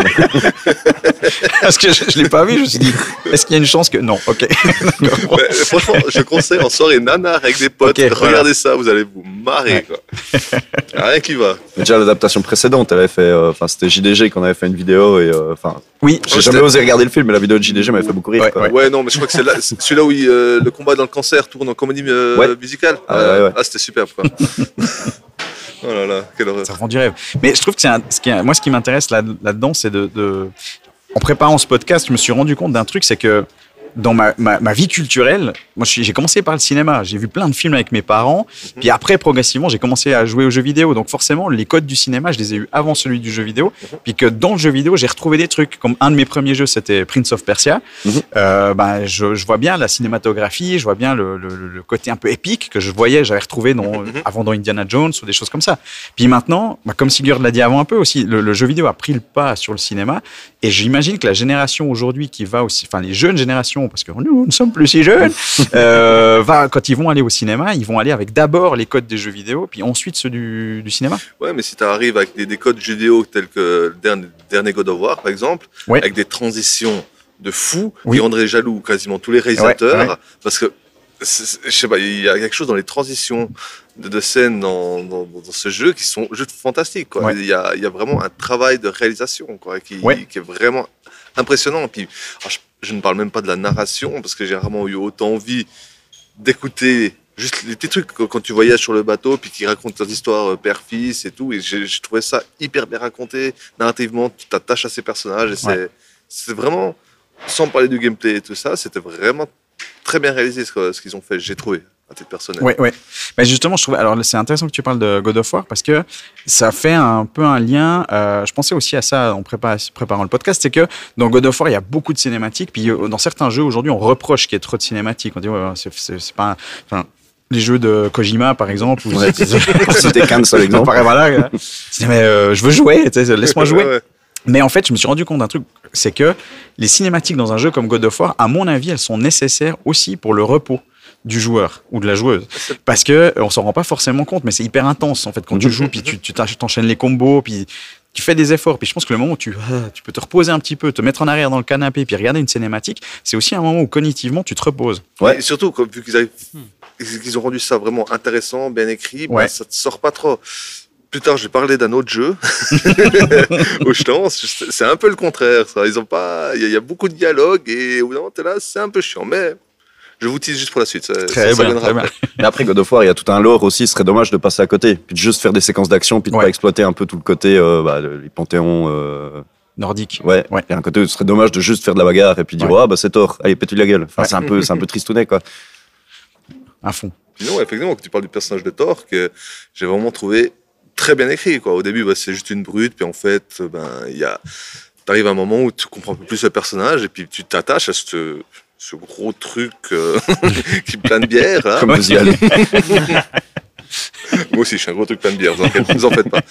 parce que je, je l'ai pas vu, je me suis dit, est-ce qu'il y a une chance que non? Ok. D'accord. mais, franchement, je conseille en soirée nanar avec des potes, Ok, regardez voilà. ça, vous allez vous marrer, Ouais. quoi. Y a rien qui va. Mais déjà l'adaptation précédente elle avait fait euh, enfin c'était J D G qu'on avait fait une vidéo et euh, enfin Oui, j'ai Ouais, jamais c'était- osé regarder le film mais la vidéo de J D G m'avait fait beaucoup rire Ouais, quoi. Ouais. non, mais je crois que c'est là- c'est celui-là où il, euh, le combat dans le cancer tourne en comédie euh, Ouais. musicale. Ah, Euh, ouais, ouais. ah, c'était superbe, quoi. Oh là là, quelle horreur. Ça rend du rêve. Mais je trouve que c'est un, ce qui, moi, ce qui m'intéresse là, là-dedans, c'est de, de. En préparant ce podcast, je me suis rendu compte d'un truc, c'est que dans ma, ma, ma vie culturelle, moi, je suis- j'ai commencé par le cinéma. J'ai vu plein de films avec mes parents. Mhm. Puis après, progressivement, j'ai commencé à jouer aux jeux vidéo. Donc forcément, les codes du cinéma, je les ai eus avant celui du jeu vidéo. Puis que dans le jeu vidéo, j'ai retrouvé des trucs. Comme un de mes premiers jeux, c'était Prince of Persia. Mhm. Euh, ben, je, je vois bien la cinématographie, je vois bien le, le, le côté un peu épique que je voyais, j'avais retrouvé dans, Mhm. avant dans Indiana Jones ou des choses comme ça. Puis maintenant, bah, comme Sigurd l'a dit avant un peu aussi, le, le jeu vidéo a pris le pas sur le cinéma. Et j'imagine que la génération aujourd'hui qui va aussi, enfin les jeunes générations, parce que nous ne sommes plus si jeunes, euh, va, quand ils vont aller au cinéma, ils vont aller avec d'abord les codes des jeux vidéo, puis ensuite ceux du, du cinéma. Ouais, mais si tu arrives avec des, des codes vidéo tels que le dernier, dernier God of War, par exemple, Ouais. avec des transitions de fou Oui. qui rendraient jaloux quasiment tous les réalisateurs, Ouais, ouais. parce que, c'est- c'est- je sais pas, il y a quelque chose dans les transitions de, de scènes dans, dans, dans ce jeu qui sont juste fantastiques. Quoi. Ouais. Il, y a, il y a vraiment un travail de réalisation quoi, qui, Ouais. qui est vraiment impressionnant. Puis, alors, je, je ne parle même pas de la narration, parce que j'ai vraiment eu autant envie d'écouter juste les petits trucs quand tu voyages sur le bateau, puis qui racontent des histoires euh, père-fils et tout. Et j'ai j'ai trouvé ça hyper bien raconté. Narrativement, tu t'attaches à ces personnages. Et c'est Ouais. c'est vraiment, sans parler du gameplay et tout ça, c'était vraiment très bien réalisé ce, que- ce qu'ils ont fait, j'ai trouvé, à titre personnel. Ouais, ouais. Mais justement, je trouvais. Alors, c'est intéressant que tu parles de God of War parce que ça fait un peu un lien. Euh, je pensais aussi à ça en prépa- préparant le podcast, c'est que dans God of War, il y a beaucoup de cinématiques. Puis euh, dans certains jeux aujourd'hui, on reproche qu'il y ait trop de cinématiques. On dit, ouais, c'est, c'est, c'est pas. un- Enfin, les jeux de Kojima, par exemple. Où Ouais, c'était qu'un seul exemple. Pareil, voilà. euh, c'est, mais euh, je veux jouer. tu sais, Laisse-moi jouer. Ouais, ouais. Mais en fait, je me suis rendu compte d'un truc, c'est que les cinématiques dans un jeu comme God of War, à mon avis, elles sont nécessaires aussi pour le repos du joueur ou de la joueuse. Parce que euh, on s'en rend pas forcément compte, mais c'est hyper intense en fait quand tu joues, puis tu, tu t'ach- t'enchaînes les combos, puis tu fais des efforts. Puis je pense que le moment où tu, ah, tu peux te reposer un petit peu, te mettre en arrière dans le canapé, puis regarder une cinématique, c'est aussi un moment où cognitivement tu te reposes. Ouais. Et surtout, comme, vu qu'ils, arrivent- qu'ils ont rendu ça vraiment intéressant, bien écrit, bah, Ouais. ça te sort pas trop. Plus tard, j'ai parlé d'un autre jeu où je pense, c'est un peu le contraire. Ça. Ils ont pas, il y, a- il y a beaucoup de dialogues et au bout d'un moment, t'es là, c'est un peu chiant. Mais je vous tease juste pour la suite. Ça, Très ça, ça bien, viendra très bien. après. Mais après God of War, il y a tout un lore aussi. Ce serait dommage de passer à côté, puis de juste faire des séquences d'action, puis de Ouais. pas exploiter un peu tout le côté, euh, bah, le- les panthéons. Euh... Nordique. Ouais. Ouais. Il y a un côté où ce serait dommage de juste faire de la bagarre et puis dire Ouais. ah bah c'est Thor, allez pète-lui la gueule. Enfin Ouais. c'est un peu, c'est un peu tristounet quoi. À fond. Sinon, effectivement, quand tu parles du personnage de Thor, que j'ai vraiment trouvé très bien écrit. Quoi. Au début, bah, c'est juste une brute, puis en fait, ben, il y a... t'arrives à un moment où tu comprends un peu plus le personnage, et puis tu t'attaches à ce, ce gros truc euh, qui plein de bière. Là. Comme vous y allez. Moi aussi, je suis un gros truc plein de bière, vous en faites, vous en faites pas.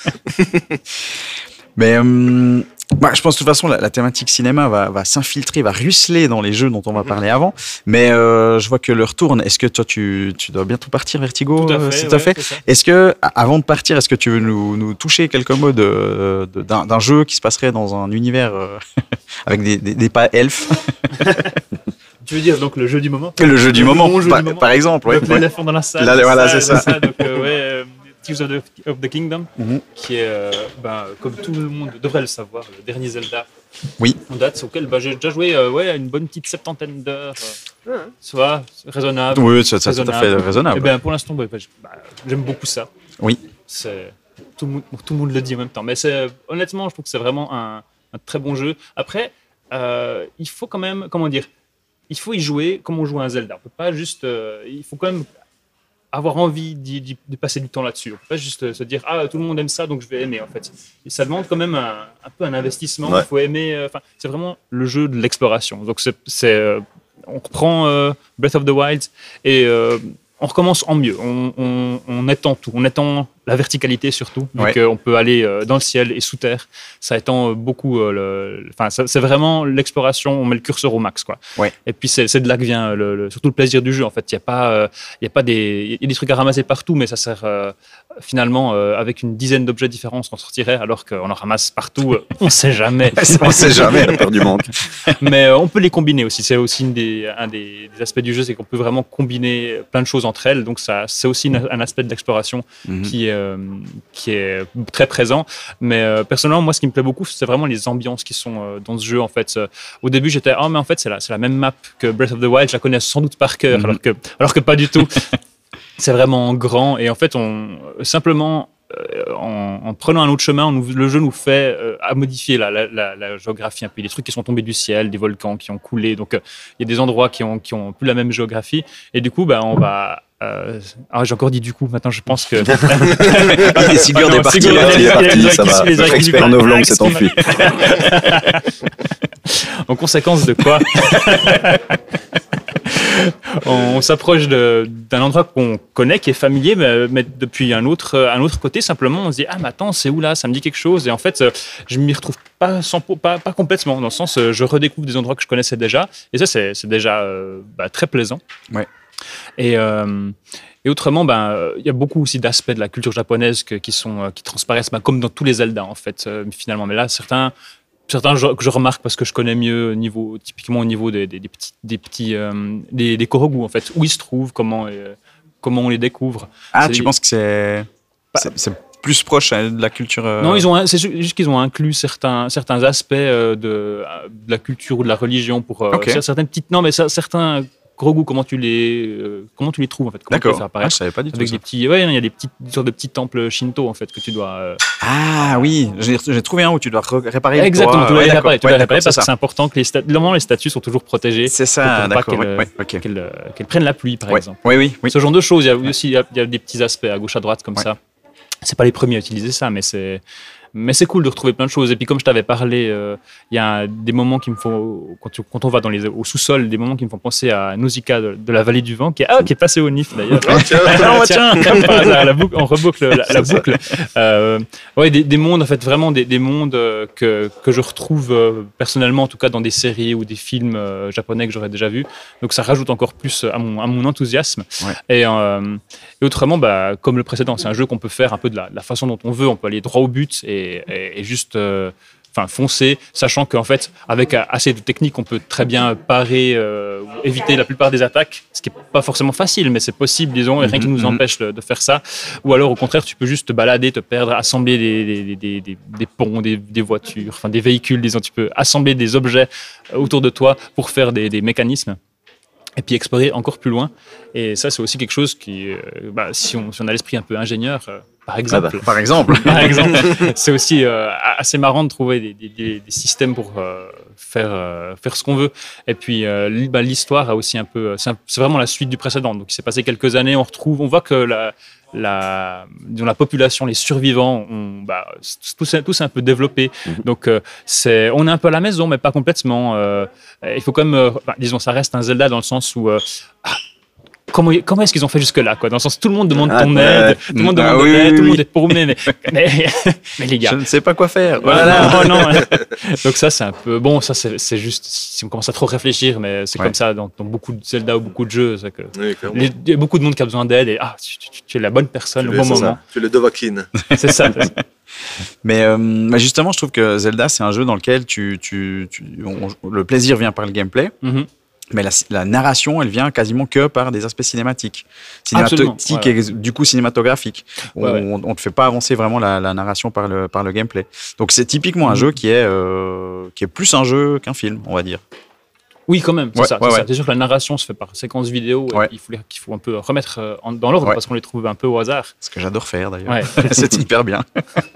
Mais euh, bah, je pense de toute façon la, la thématique cinéma va, va s'infiltrer, va ruisseler dans les jeux dont on va parler avant. Mais euh, je vois que l'heure tourne. Est-ce que toi tu, tu dois bientôt partir, Vertigo? Tout à euh, fait. c'est ouais, à fait. c'est ça. Est-ce que a- avant de partir, est-ce que tu veux nous, nous toucher quelques mots de, de- d'un, d'un jeu qui se passerait dans un univers euh, avec des, des, des pas elfes? Tu veux dire donc le jeu du moment? Le jeu du moment, Mon jeu par, du moment. par exemple. Ouais, Donc, ouais. l'éléphant dans la salle. Là, voilà, c'est ça. Donc, euh, ouais, euh, Tears of the, of the Kingdom, Mhm. qui est, euh, ben, comme tout le monde devrait le savoir, le dernier Zelda Oui. en date, auquel ben, j'ai déjà joué euh, ouais, une bonne petite septantaine d'heures. Euh, soit raisonnable. Oui, ça, ça, tout à fait Raisonnable. raisonnable. Eh ben, pour l'instant, bah, bah, j'- bah, j'aime beaucoup ça. Oui. C'est, tout, le monde, tout le monde le dit en même temps. Mais c'est, honnêtement, je trouve que c'est vraiment un, un très bon jeu. Après, euh, il faut quand même, comment dire, il faut y jouer comme on joue à un Zelda. On peut pas juste, euh, il faut quand même avoir envie d'y, d'y- de passer du temps là-dessus. On peut pas juste se dire ah tout le monde aime ça donc je vais aimer en fait. Et ça demande quand même un, un peu un investissement. Il Ouais. faut aimer. euh, Enfin, c'est vraiment le jeu de l'exploration. Donc c'est, c'est, euh, on reprend euh, Breath of the Wild et euh, on recommence en mieux. On, on, on étend tout. On étend la verticalité surtout. vu Ouais. qu'on peut aller euh, dans le ciel et sous terre. Ça étend euh, beaucoup. euh, le, enfin, ça- c'est vraiment l'exploration. On met le curseur au max, quoi. Ouais. Et puis c'est, c'est de là que vient le, le- surtout le plaisir du jeu. En fait, il y a pas, euh, il y a pas des, il y a des trucs à ramasser partout, mais ça sert euh, finalement euh, avec une dizaine d'objets différents, on s'en sortirait, alors qu'on en ramasse partout. euh, on sait jamais. On sait jamais. La peur du manque. Mais euh, on peut les combiner aussi. C'est aussi une des, un des, des aspects du jeu, c'est qu'on peut vraiment combiner plein de choses entre elles. Donc ça, c'est aussi une- un aspect de l'exploration Mhm. qui, est, euh, qui est très présent. Mais euh, personnellement, moi, ce qui me plaît beaucoup, c'est vraiment les ambiances qui sont euh, dans ce jeu. En fait, Euh, au début, j'étais ah mais en fait c'est la, c'est la même map que Breath of the Wild. Je la connais sans doute par cœur, Mhm. alors que alors que pas du tout. C'est vraiment grand et en fait, on simplement en, en prenant un autre chemin, on nous, le jeu nous fait euh, à modifier la, la, la, la géographie un peu. Il y a des trucs qui sont tombés du ciel, des volcans qui ont coulé, donc euh, il y a des endroits qui ont, qui ont plus la même géographie. Et du coup, bah, on va... Euh... Ah, j'ai encore dit du coup, maintenant je pense que... Les Sigurd Ah non, est parti. Sigurd, Il est les- parti, les- ça les- va. les- Notre les- expert en les- novlangue les- s'est enfui. En conséquence de quoi on, on s'approche de- d'un endroit qu'on connaît, qui est familier, mais, mais depuis un autre, un autre côté, simplement, on se dit « Ah, mais attends, c'est où là ? Ça me dit quelque chose ?» Et en fait, euh, je m'y retrouve pas, sans, pas, pas complètement, dans le sens, euh, je redécouvre des endroits que je connaissais déjà. Et ça, c'est c'est déjà euh, bah, très plaisant. Ouais. Et... euh, Et autrement, ben, euh, il y a beaucoup aussi d'aspects de la culture japonaise que- qui, sont, euh, qui transparaissent, ben, comme dans tous les Zelda, en fait, euh, finalement. Mais là, certains, certains je- que je remarque parce que je connais mieux, au niveau, typiquement au niveau des, des, des petits, des, petits euh, des, des Korogu, en fait, où ils se trouvent, comment, euh, comment on les découvre. Ah, C'est- tu penses que c'est c'est c'est plus proche euh, de la culture euh, Non, ils ont, un- c'est ju- juste qu'ils ont inclus certains, certains aspects euh, de, euh, de la culture ou de la religion pour euh, Ok. certaines petites. Non, mais ça, certains Korogu, comment tu les, euh, comment tu les trouves en fait, comment tu les D'accord. fais Ah, apparaître. je savais pas du tout Avec ça. des petits, ouais, il y a des petites des sortes de petits temples shinto en fait que tu dois. euh, Ah oui, j'ai j'ai trouvé un où tu dois re- réparer le Exactement, toit. tu dois Ouais, les d'accord. réparer, tu dois Ouais, les réparer d'accord, parce c'est que c'est important que les statues, normalement les statues sont toujours protégées. C'est pour ça, pas d'accord. qu'elles, Ouais, ouais, ok. qu'elles, euh, qu'elles prennent la pluie par Ouais. exemple. Oui, oui, oui. Ce genre de choses, il y a aussi il y a, il y a des petits aspects à gauche à droite comme Ouais. ça. C'est pas les premiers à utiliser ça, mais c'est mais c'est cool de retrouver plein de choses. Et puis comme je t'avais parlé, euh, il y a des moments qui me font quand, tu- quand on va dans les au sous-sol, des moments qui me font penser à Nausicaa de, de la vallée du vent, qui est ah, qui est passé au N I F d'ailleurs. Oh, tiens. Ah, tiens, comme par hasard, la boucle, on reboucle la, la boucle. Euh, ouais, des, des mondes, en fait, vraiment des, des mondes euh, que, que je retrouve euh, personnellement, en tout cas dans des séries ou des films euh, japonais que j'aurais déjà vus. Donc ça rajoute encore plus à mon, à mon enthousiasme. Ouais. Et, euh, et autrement, bah, comme le précédent, c'est un jeu qu'on peut faire un peu de la, de la façon dont on veut. On peut aller droit au but et, et, et juste. Euh, Enfin, foncer, sachant qu'en fait, avec assez de techniques, on peut très bien parer, euh, ou éviter la plupart des attaques, ce qui n'est pas forcément facile, mais c'est possible, disons, et rien qui nous Mhm. empêche de, de faire ça. Ou alors, au contraire, tu peux juste te balader, te perdre, assembler des, des, des, des, des ponts, des, des voitures, enfin des véhicules, disons, tu peux assembler des objets autour de toi pour faire des, des mécanismes. Et puis explorer encore plus loin. Et ça, c'est aussi quelque chose qui, euh, bah, si, on, si on a l'esprit un peu ingénieur, euh, par exemple, bah. Par exemple. par exemple, c'est aussi euh, assez marrant de trouver des, des, des, des systèmes pour euh, faire, euh, faire ce qu'on veut. Et puis, euh, li- bah, l'histoire a aussi un peu. C'est, un- c'est vraiment la suite du précédent. Donc, il s'est passé quelques années, on retrouve, on voit que la. La, disons, la population, les survivants, ont, bah, c- tout, s'est, tout s'est un peu développé. Mhm. Donc, euh, c'est, on est un peu à la maison, mais pas complètement. Euh, il faut quand même, euh, bah, disons, ça reste un Zelda dans le sens où, euh, ah, comment, comment est-ce qu'ils ont fait jusque-là, quoi ? Dans le sens, tout le monde demande Ah, ton ouais. aide, tout le monde Ah demande oui, ton aide, oui, tout le monde oui. est paumé, mais, mais, mais les gars. Je ne sais pas quoi faire. Voilà, oh non. Donc ça, c'est un peu bon. Ça, c'est, c'est juste si on commence à trop réfléchir, mais c'est Ouais. comme ça dans, dans beaucoup de Zelda ou beaucoup de jeux. C'est que Oui, clairement. les- il y a beaucoup de monde qui a besoin d'aide et ah, tu, tu- tu es la bonne personne Tu au es- bon c'est ça. moment. Tu es le Dovahkiin. C'est ça. Mais euh, bah, justement, je trouve que Zelda, c'est un jeu dans lequel tu, tu, tu- on- le plaisir vient par le gameplay, Mhm. mais la, la narration, elle vient quasiment que par des aspects cinématiques. Absolument, Cinématiques ouais, et du coup cinématographiques. Ouais, ouais. On ne te fait pas avancer vraiment la, la narration par le, par le gameplay. Donc c'est typiquement un Mhm. jeu qui est, euh, qui est plus un jeu qu'un film, on va dire. Oui, quand même. C'est Ouais, ça. ouais, c'est, ça. ouais. C'est sûr que la narration se fait par séquence vidéo. Et Ouais. il faut, les- qu'il faut un peu remettre euh, en- dans l'ordre Ouais. parce qu'on les trouve un peu au hasard. Ce que j'adore faire d'ailleurs. Ouais. C'est hyper bien.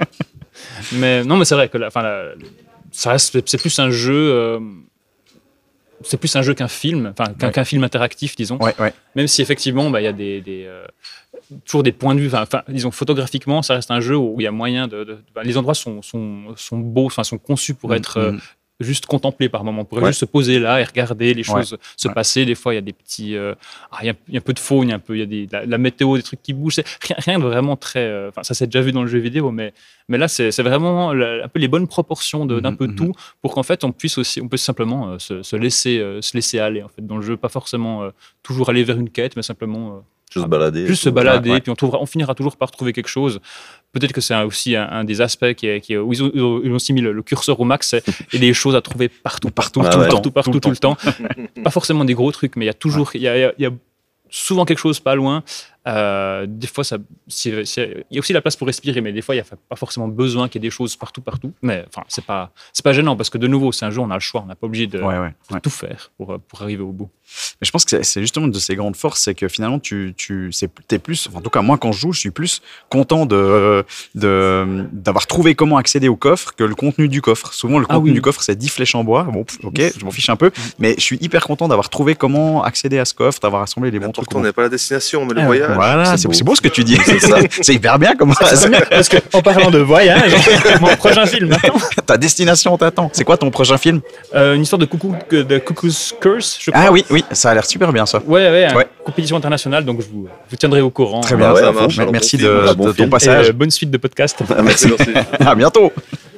Mais non, mais c'est vrai que la, enfin, la- ça reste, c'est plus un jeu. euh, c'est plus un jeu qu'un film, enfin qu'un, Ouais. qu'un film interactif, disons. Ouais, ouais. Même si effectivement, bah, il y a des, des, euh, toujours des points de vue. Enfin, enfin, disons photographiquement, ça reste un jeu où il y a moyen de. de- bah, les endroits sont, sont, sont beaux, enfin, sont conçus pour être euh, Mhm. juste contemplés par moment, pour Ouais. juste se poser là et regarder les Ouais. choses se Ouais. passer. Des fois, il y a des petits, euh, ah, il y a, il y a un peu de faune, il y a un peu, il y a des, la, la météo, des trucs qui bougent. C'est rien, rien de vraiment très. euh, Enfin, ça s'est déjà vu dans le jeu vidéo, mais mais là, c'est, c'est vraiment la- un peu les bonnes proportions de, d'un Mhm, peu mhm. tout pour qu'en fait, on puisse aussi, on peut simplement euh, se, se laisser, euh, se laisser aller en fait dans le jeu, pas forcément euh, toujours aller vers une quête, mais simplement euh, Juste se balader. juste se balader, Ouais, ouais. puis on, trouvera, on finira toujours par trouver quelque chose. Peut-être que c'est un- aussi un, un des aspects qui est, qui est- où ils ont, ils ont- ils ont aussi mis le, le curseur au max, c'est- et des choses à trouver partout, partout, Ah tout, ouais. le partout, partout, Tout tout le le temps. Pas forcément des gros trucs, mais il y a toujours, il y a, il y a- il y a souvent quelque chose pas loin. Euh, des fois, ça, c'est, c'est, il y a aussi la place pour respirer, mais des fois, il n'y a pas forcément besoin qu'il y ait des choses partout, partout. Mais enfin, c'est pas, c'est pas gênant parce que de nouveau, c'est un jeu, on a le choix, on n'est pas obligé de, Ouais, ouais, de ouais. tout faire pour, pour arriver au bout. Mais je pense que c'est- c'est justement une de ses grandes forces, c'est que finalement, tu, tu, c'est, t'es plus, enfin, en tout cas, moi, quand je joue, je suis plus content de, de, d'avoir trouvé comment accéder au coffre que le contenu du coffre. Souvent, le Ah contenu oui. du coffre, c'est dix flèches en bois. Bon, pff, ok, je m'en fiche un peu, mais je suis hyper content d'avoir trouvé comment accéder à ce coffre, d'avoir rassemblé les bons trucs. L'important n'est pas la destination, mais le Ah, voyage. Voilà, C'est c'est, beau. c'est beau ce que tu dis. C'est ça. C'est hyper bien comme ça. C'est bien, parce qu'en parlant de voyage, mon prochain film maintenant, Ta destination t'attend. C'est quoi ton prochain film? euh, une histoire de, coucou, de Cuckoo's Curse, je crois. Ah oui, oui, ça a l'air super bien ça. Ouais, ouais, une Ouais. compétition internationale, donc je vous, je vous tiendrai au courant. Très bien, ouais, ça ça va. marche. Me- Merci Alors, bon de, film. Bon de ton film. Et, passage. euh, bonne suite de podcast. Merci, merci. À bientôt.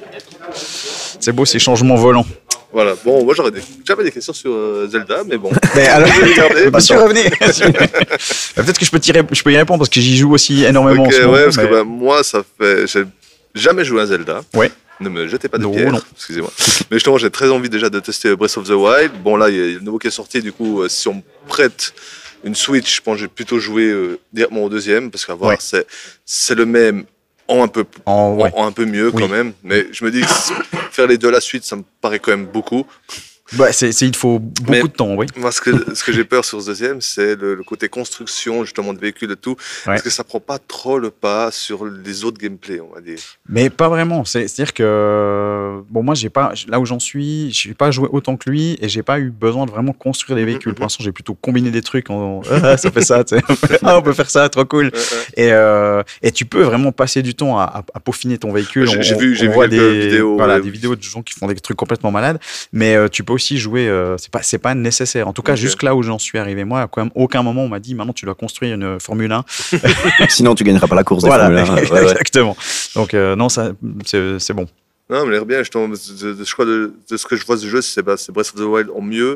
C'est beau ces changements volants. Voilà, bon, moi j'aurais des... j'avais des questions sur euh, Zelda, mais bon. Mais alors, Je vais les garder. Monsieur, revenez. Peut-être que je peux, tirer, je peux y répondre parce que j'y joue aussi énormément. Ok, en ce moment, ouais, parce mais- que bah, moi, ça fait. J'ai jamais joué à Zelda. Ouais. Ne me jetez pas de Non, pierre, non. excusez-moi. Mais justement, j'ai très envie déjà de tester Breath of the Wild. Bon, là, il y a le nouveau qui est sorti, du coup, euh, si on me prête une Switch, je pense que je vais plutôt jouer euh, directement au deuxième, parce qu'à voir, Ouais. c'est, c'est le même en un peu, En, en, ouais. en un peu mieux Oui. quand même. Mais je me dis que faire les deux à la suite, ça me paraît quand même beaucoup. Bah, c'est, c'est- il faut beaucoup Mais- de temps, oui. Moi, ce que, ce que j'ai peur sur ce deuxième, c'est le, le côté construction, justement, de véhicules et tout. Parce que ça prend pas trop le pas sur les autres gameplays, on va dire. Mais pas vraiment. C'est, c'est-à-dire que bon, moi, j'ai pas là où j'en suis, j'ai pas joué autant que lui et j'ai pas eu besoin de vraiment construire des véhicules. Mhm, Pour l'instant, j'ai plutôt combiné des trucs. En, ah, ça fait ça, tu sais. Ah, on peut faire ça, trop cool. Ouais, ouais. Et, euh, et tu peux vraiment passer du temps à, à- à peaufiner ton véhicule. J'ai- On- j'ai on- vu- j'ai on vu voit quelques des vidéos, voilà, ouais. des vidéos de gens qui font des trucs complètement malades. Mais euh, tu peux aussi jouer. euh, c'est pas, c'est pas nécessaire. En tout cas, Ok. jusque là où j'en suis arrivé, moi, à quand même aucun moment on m'a dit maintenant tu dois construire une Formule un. Sinon, tu gagneras pas la course des Voilà, Formule un. Ouais, ouais. exactement. Donc euh, non, ça, c'est, c'est bon. Non, mais l'air bien, justement, de, de, de- je crois de, de ce que je vois de ce jeu, c'est, bah, c'est Breath of the Wild en mieux,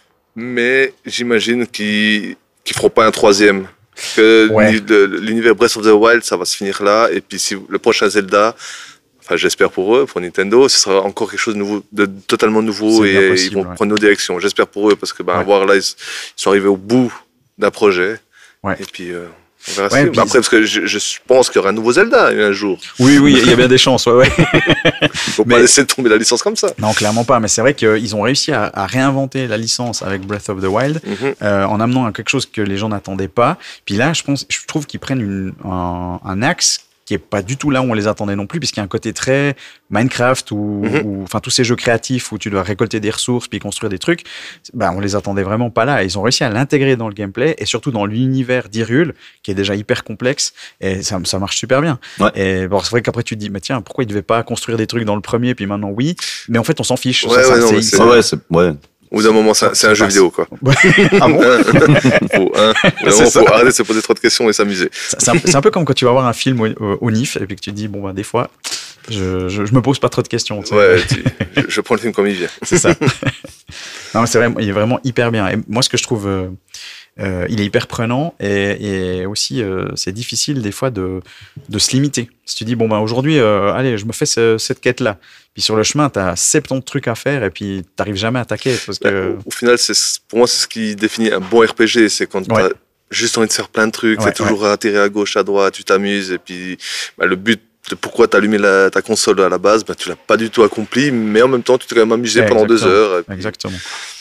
mais j'imagine qu'ils ne feront pas un troisième. Que Ouais. l'uni- le- l'univers Breath of the Wild, ça va se finir là, et puis si le prochain Zelda, enfin j'espère pour eux, pour Nintendo, ce sera encore quelque chose de, nouveau, de totalement nouveau, C'est et bien ils possible, vont ouais. prendre nos directions. J'espère pour eux, parce que ben, Ouais. voir là, ils, ils sont arrivés au bout d'un projet, Ouais. et puis... euh, on verra Ouais, si- puis- bah, après, parce que je, je pense qu'il y aura un nouveau Zelda un jour. Oui, oui, il y a bien des chances. Ouais, ouais. Il faut Mais- pas laisser tomber la licence comme ça. Non, clairement pas. Mais c'est vrai qu'ils ont réussi à, à réinventer la licence avec Breath of the Wild Mhm. euh, en amenant à quelque chose que les gens n'attendaient pas. Puis là, je pense, je trouve qu'ils prennent une, un, un axe qui est pas du tout là où on les attendait non plus, puisqu'il y a un côté très Minecraft ou, Mhm. ou- enfin tous ces jeux créatifs où tu dois récolter des ressources puis construire des trucs. Bah, on les attendait vraiment pas là. Ils ont réussi à l'intégrer dans le gameplay et surtout dans l'univers d'Hyrule, qui est déjà hyper complexe et ça, ça marche super bien. Ouais. Et bon, c'est vrai qu'après tu te dis, mais tiens, pourquoi ils devaient pas construire des trucs dans le premier puis maintenant oui, mais en fait on s'en fiche. Ouais, Ça, ça, ouais, non, c'est- mais c'est- ça- Ouais, ouais, c'est, ouais. Au bout d'un moment, c'est un, c'est un Ça jeu passe. vidéo, quoi. ah bon faut, hein, au bout d'un C'est moment, ça. faut arrêter de se poser trop de questions et s'amuser. C'est c'est un, c'est un peu comme quand tu vas voir un film au, au- au N I F et puis que tu te dis, bon, ben, des fois, je, je, je me pose pas trop de questions. tu sais. Ouais, tu- je, je prends le film comme il vient. C'est ça. non, mais c'est vrai, il est vraiment hyper bien. Et moi, ce que je trouve, euh, euh, il est hyper prenant et, et aussi, euh, c'est difficile des fois de, de se limiter. Si tu dis, bon, ben, aujourd'hui, euh, allez, je me fais ce- cette quête-là. Puis sur le chemin, tu as soixante-dix trucs à faire et puis t'arrives jamais à attaquer. Parce que... Au, au final, c'est, pour moi, c'est ce qui définit un bon R P G. C'est quand Ouais. t'as juste envie de faire plein de trucs, Ouais, t'es toujours à tirer à gauche, à droite, tu t'amuses. Et puis, bah, le but de pourquoi t'as allumé la, ta console à la base, bah, tu l'as pas du tout accompli, mais en même temps, tu t'es quand même amusé Ouais, pendant deux exactement. heures. Et puis, Exactement.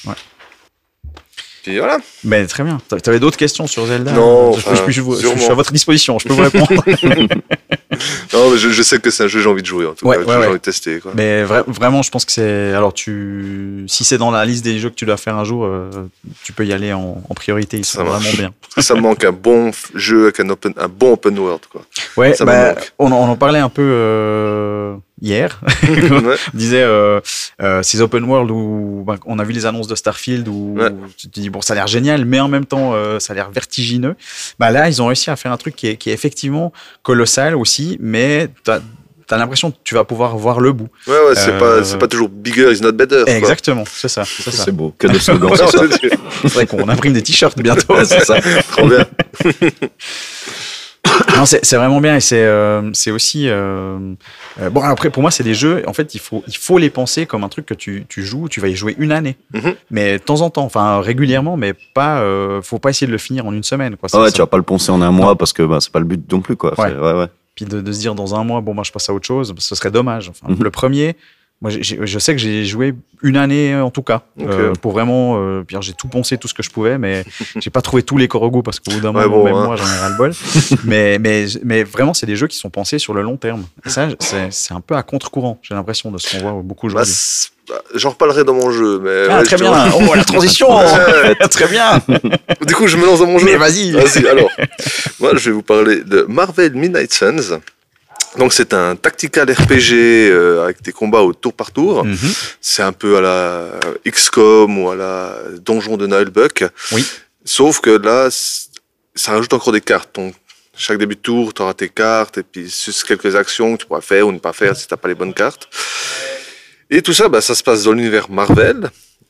puis voilà. Mais très bien. T'a- T'avais d'autres questions sur Zelda? Non, je, je- je- je- je- je sûrement. suis à votre disposition. Je peux vous répondre. Non, mais je, je sais que c'est un jeu que j'ai envie de jouer, en tout Ouais, cas, ouais, que j'ai ouais. envie de tester, quoi. Mais vra- vraiment, je pense que c'est. Alors, tu, si c'est dans la liste des jeux que tu dois faire un jour, euh, tu peux y aller en, en priorité. Ils Ça sont marche. vraiment bien. Parce que ça me manque un bon f- jeu avec un, open, un bon open world, quoi. Ouais, Ça me bah, manque. on, en- on en parlait un peu euh, hier. Ouais. On disait euh, euh, ces open world où bah, on a vu les annonces de Starfield où Ouais. tu te dis bon, ça a l'air génial, mais en même temps, euh, ça a l'air vertigineux. Bah là, ils ont réussi à faire un truc qui est, qui est effectivement colossal aussi, mais t'as as, l'impression que tu vas pouvoir voir le bout. Ouais, ouais, c'est Euh, pas, c'est pas toujours bigger is not better. quoi. Exactement, c'est ça. C'est ça. C'est beau. Que de slogans, Non, c'est ça. c'est- C'est vrai qu'on imprime des t-shirts bientôt. Ouais, c'est ça. trop bien. Non, c'est c'est vraiment bien et c'est euh, c'est aussi euh, euh, bon après pour moi c'est des jeux en fait il faut il faut les penser comme un truc que tu tu joues tu vas y jouer une année Mhm. mais de temps en temps enfin régulièrement mais pas euh, faut pas essayer de le finir en une semaine quoi. Ah ouais, Ça- tu vas pas le poncer en un mois parce que bah, c'est pas le but non plus, quoi. Ouais. C'est- ouais, ouais. Puis de, de se dire dans un mois, bon, moi, je passe à autre chose, ce serait dommage. Enfin, Mhm. Le premier, moi, j'ai- j'ai- je sais que j'ai joué une année en tout cas, Ok. euh, pour vraiment. Euh, puis alors, j'ai tout poncé, tout ce que je pouvais, mais j'ai pas trouvé tous les Korogu parce qu'au bout d'un Ouais, moment, bon, même hein. moi, j'en ai ras le bol. mais, mais, mais vraiment, c'est des jeux qui sont pensés sur le long terme. Et ça, c'est c'est un peu à contre-courant, j'ai l'impression, de ce qu'on voit beaucoup Bah, aujourd'hui. c'est- bah, j'en reparlerai dans mon jeu, mais Ah, ouais, très je te bien. vois. Oh, la transition. Ouais. Très bien. Du coup, je me lance dans mon jeu. Mais vas-y. Vas-y, alors. Moi, je vais vous parler de Marvel Midnight Suns. Donc, c'est un tactical R P G euh, avec des combats au tour par tour. Mhm. C'est un peu à la X COM ou à la Donjon de Nullbuck. Oui. Sauf que là, c- ça rajoute encore des cartes. Donc, chaque début de tour, tu auras tes cartes et puis juste quelques actions que tu pourras faire ou ne pas faire si tu n'as pas les bonnes cartes. Et tout ça, bah, ça se passe dans l'univers Marvel.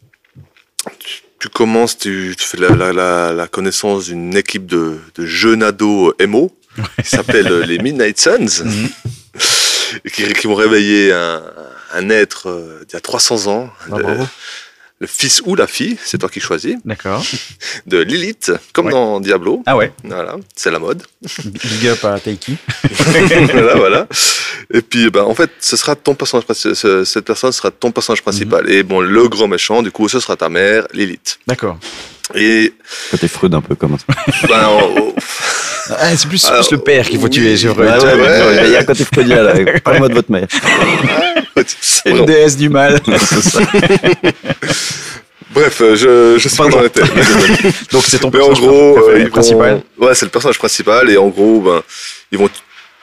Tu, tu commences, tu, tu fais la, la, la, la connaissance d'une équipe de, de jeunes ados M O qui s'appelle euh, les Midnight Suns Mhm. et qui, qui vont réveiller un, un être euh, d'il y a trois cents ans. Ah, le, bravo. le fils ou la fille, c'est toi qui choisis, D'accord. de Lilith, comme Ouais. dans Diablo. Ah ouais. Voilà, c'est la mode. Big up à Taiki. voilà, voilà. Et puis, ben, en fait, ce sera ton personnage principal. ce- Cette personne sera ton personnage principal. Et bon, le grand méchant, du coup, ce sera ta mère, Lilith. D'accord. Et Côté Freud un peu comme ça. ben, oh, Ah, c'est plus, Alors, plus le père qu'il faut oui. tuer. J'ai Ouais, vrai. ouais, ouais. mais il y a un côté freudien là. Parle-moi de votre mère. C'est une Bon. déesse du mal. C'est ça. bref, euh, je, je sais pas où j'en étais. Donc c'est ton Mais en personnage gros, préféré, euh, ils vont- principal. Ouais, c'est le personnage principal. Et en gros, ben, ils vont.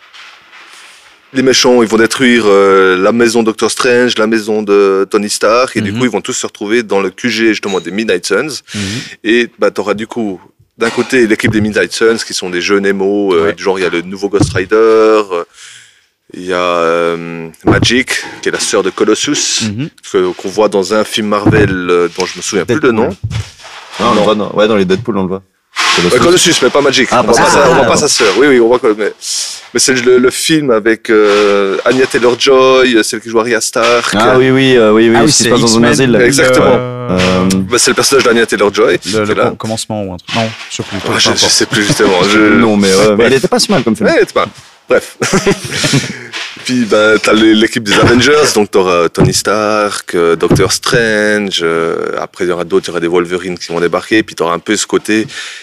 Les méchants, ils vont détruire euh, la maison Doctor Strange, la maison de Tony Stark, et du Mhm. coup, ils vont tous se retrouver dans le Q G justement des Midnight Suns. Mhm. Et bah, tu auras du coup, d'un côté, l'équipe des Midnight Suns, qui sont des jeunes émos, euh, Ouais. du genre, il y a le nouveau Ghost Rider, euh, il y a euh, Magic, qui est la sœur de Colossus, Mhm. que- qu'on voit dans un film Marvel euh, dont je me souviens plus le Deadpool. nom. Non, on le voit dans, ouais, dans les Deadpool, on le voit. Ouais, Colossus, mais pas Magic. Ah, on voit pas pas, ça. sa, on voit Ah, pas bon. sa sœur. Oui, oui, on voit. Mais, mais c'est le, le film avec euh, Anya Taylor-Joy, celle qui joue Arya Stark. Ah oui, oui, euh, oui, oui, Ah oui, ce qui c'est se passe dans un X-Men, asile. là. le- Exactement. Euh, Bah, c'est le personnage d'Anya Taylor-Joy. Le, qui est le là. com- commencement ou un truc. Non, je sais plus. peu Ah, je, je importe. sais plus justement. Je... Non, mais, ouais, mais Bref. elle était pas si mal comme film. Ouais, c'est pas. Bref. Puis ben, t'as les- l'équipe des Avengers, donc t'auras Tony Stark, euh, Doctor Strange, euh, après il y aura d'autres, il y aura des Wolverine qui vont débarquer, puis t'auras un peu ce côté,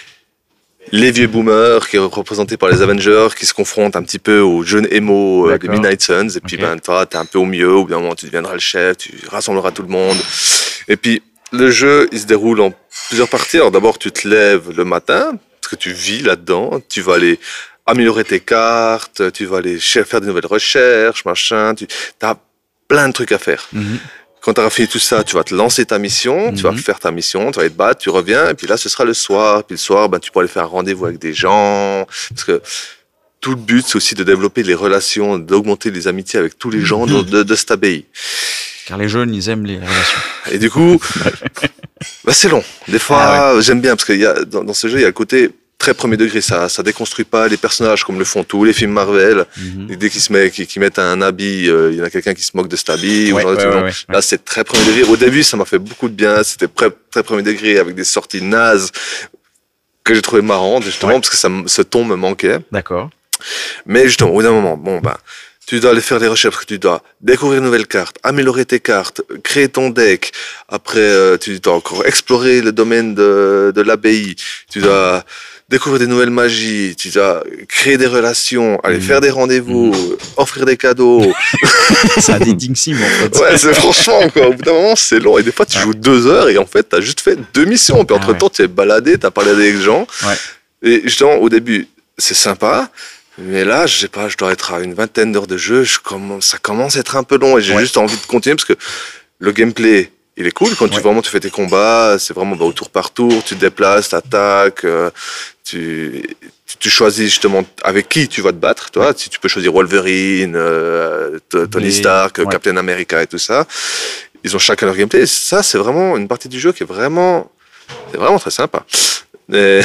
les vieux boomers qui est représenté par les Avengers, qui se confrontent un petit peu aux jeunes émo euh, des D'accord. Midnight Suns, et puis Ok. ben toi t'es un peu au milieu, au bout d'un moment tu deviendras le chef, tu rassembleras tout le monde. Et puis le jeu, il se déroule en plusieurs parties. Alors d'abord tu te lèves le matin, parce que tu vis là-dedans, tu vas aller améliorer tes cartes, tu vas aller cher- faire des nouvelles recherches, machin, tu as plein de trucs à faire. Mhm. Quand tu auras fini tout ça, tu vas te lancer ta mission, tu vas Mhm. faire ta mission, tu vas aller te battre, tu reviens, et puis là, ce sera le soir. Puis le soir, ben, tu pourras aller faire un rendez-vous avec des gens. Parce que tout le but, c'est aussi de développer les relations, d'augmenter les amitiés avec tous les gens de, de, de cette abbaye. Car les jeunes, ils aiment les relations. Et du coup, bah, c'est long. Des fois, Ah j'aime bien, parce que y a, dans, dans ce jeu, il y a le côté très premier degré. Ça, ça déconstruit pas les personnages comme le font tous les films Marvel. Mhm. Et dès qu'ils se met, qu'ils, qu'ils mettent un habit, euh, il y en a quelqu'un qui se moque de cet habit. ou Ouais, genre de ouais, trucs, ouais, genre. ouais, Là, c'est très premier degré. Au début, ça m'a fait beaucoup de bien. C'était très, très premier degré avec des sorties nazes que j'ai trouvé marrantes, justement, Ouais. parce que ça, me- ce ton me manquait. D'accord. Mais justement, au bout d'un moment, bon, ben, tu dois aller faire des recherches, tu dois découvrir de nouvelles cartes, améliorer tes cartes, créer ton deck. Après, euh, tu dois encore explorer le domaine de, de l'abbaye. Tu dois découvrir des nouvelles magies. Tu dois créer des relations, aller Mhm. faire des rendez-vous, offrir des cadeaux. C'est un dating sim, en fait. Ouais, c'est franchement, quoi. Au bout d'un moment, c'est long. Et des fois, tu Ouais. joues deux heures et en fait, t'as juste fait deux missions. Puis Ah entre temps, tu es baladé, t'as parlé avec des gens. Ouais. Et justement, au début, c'est sympa. Mais là, je sais pas, je dois être à une vingtaine d'heures de jeu. Je commence, ça commence à être un peu long et j'ai Ouais. juste envie de continuer parce que le gameplay, il est cool. Quand tu Ouais. vraiment tu fais tes combats, c'est vraiment bah, au tour par tour. Tu te déplaces, t'attaques, euh, tu, tu, tu choisis justement avec qui tu vas te battre. Toi, si tu peux choisir Wolverine, euh, T- Tony Les- Stark, ouais. Captain America et tout ça. Ils ont chacun leur gameplay. Et ça, c'est vraiment une partie du jeu qui est vraiment, c'est vraiment très sympa. Mais...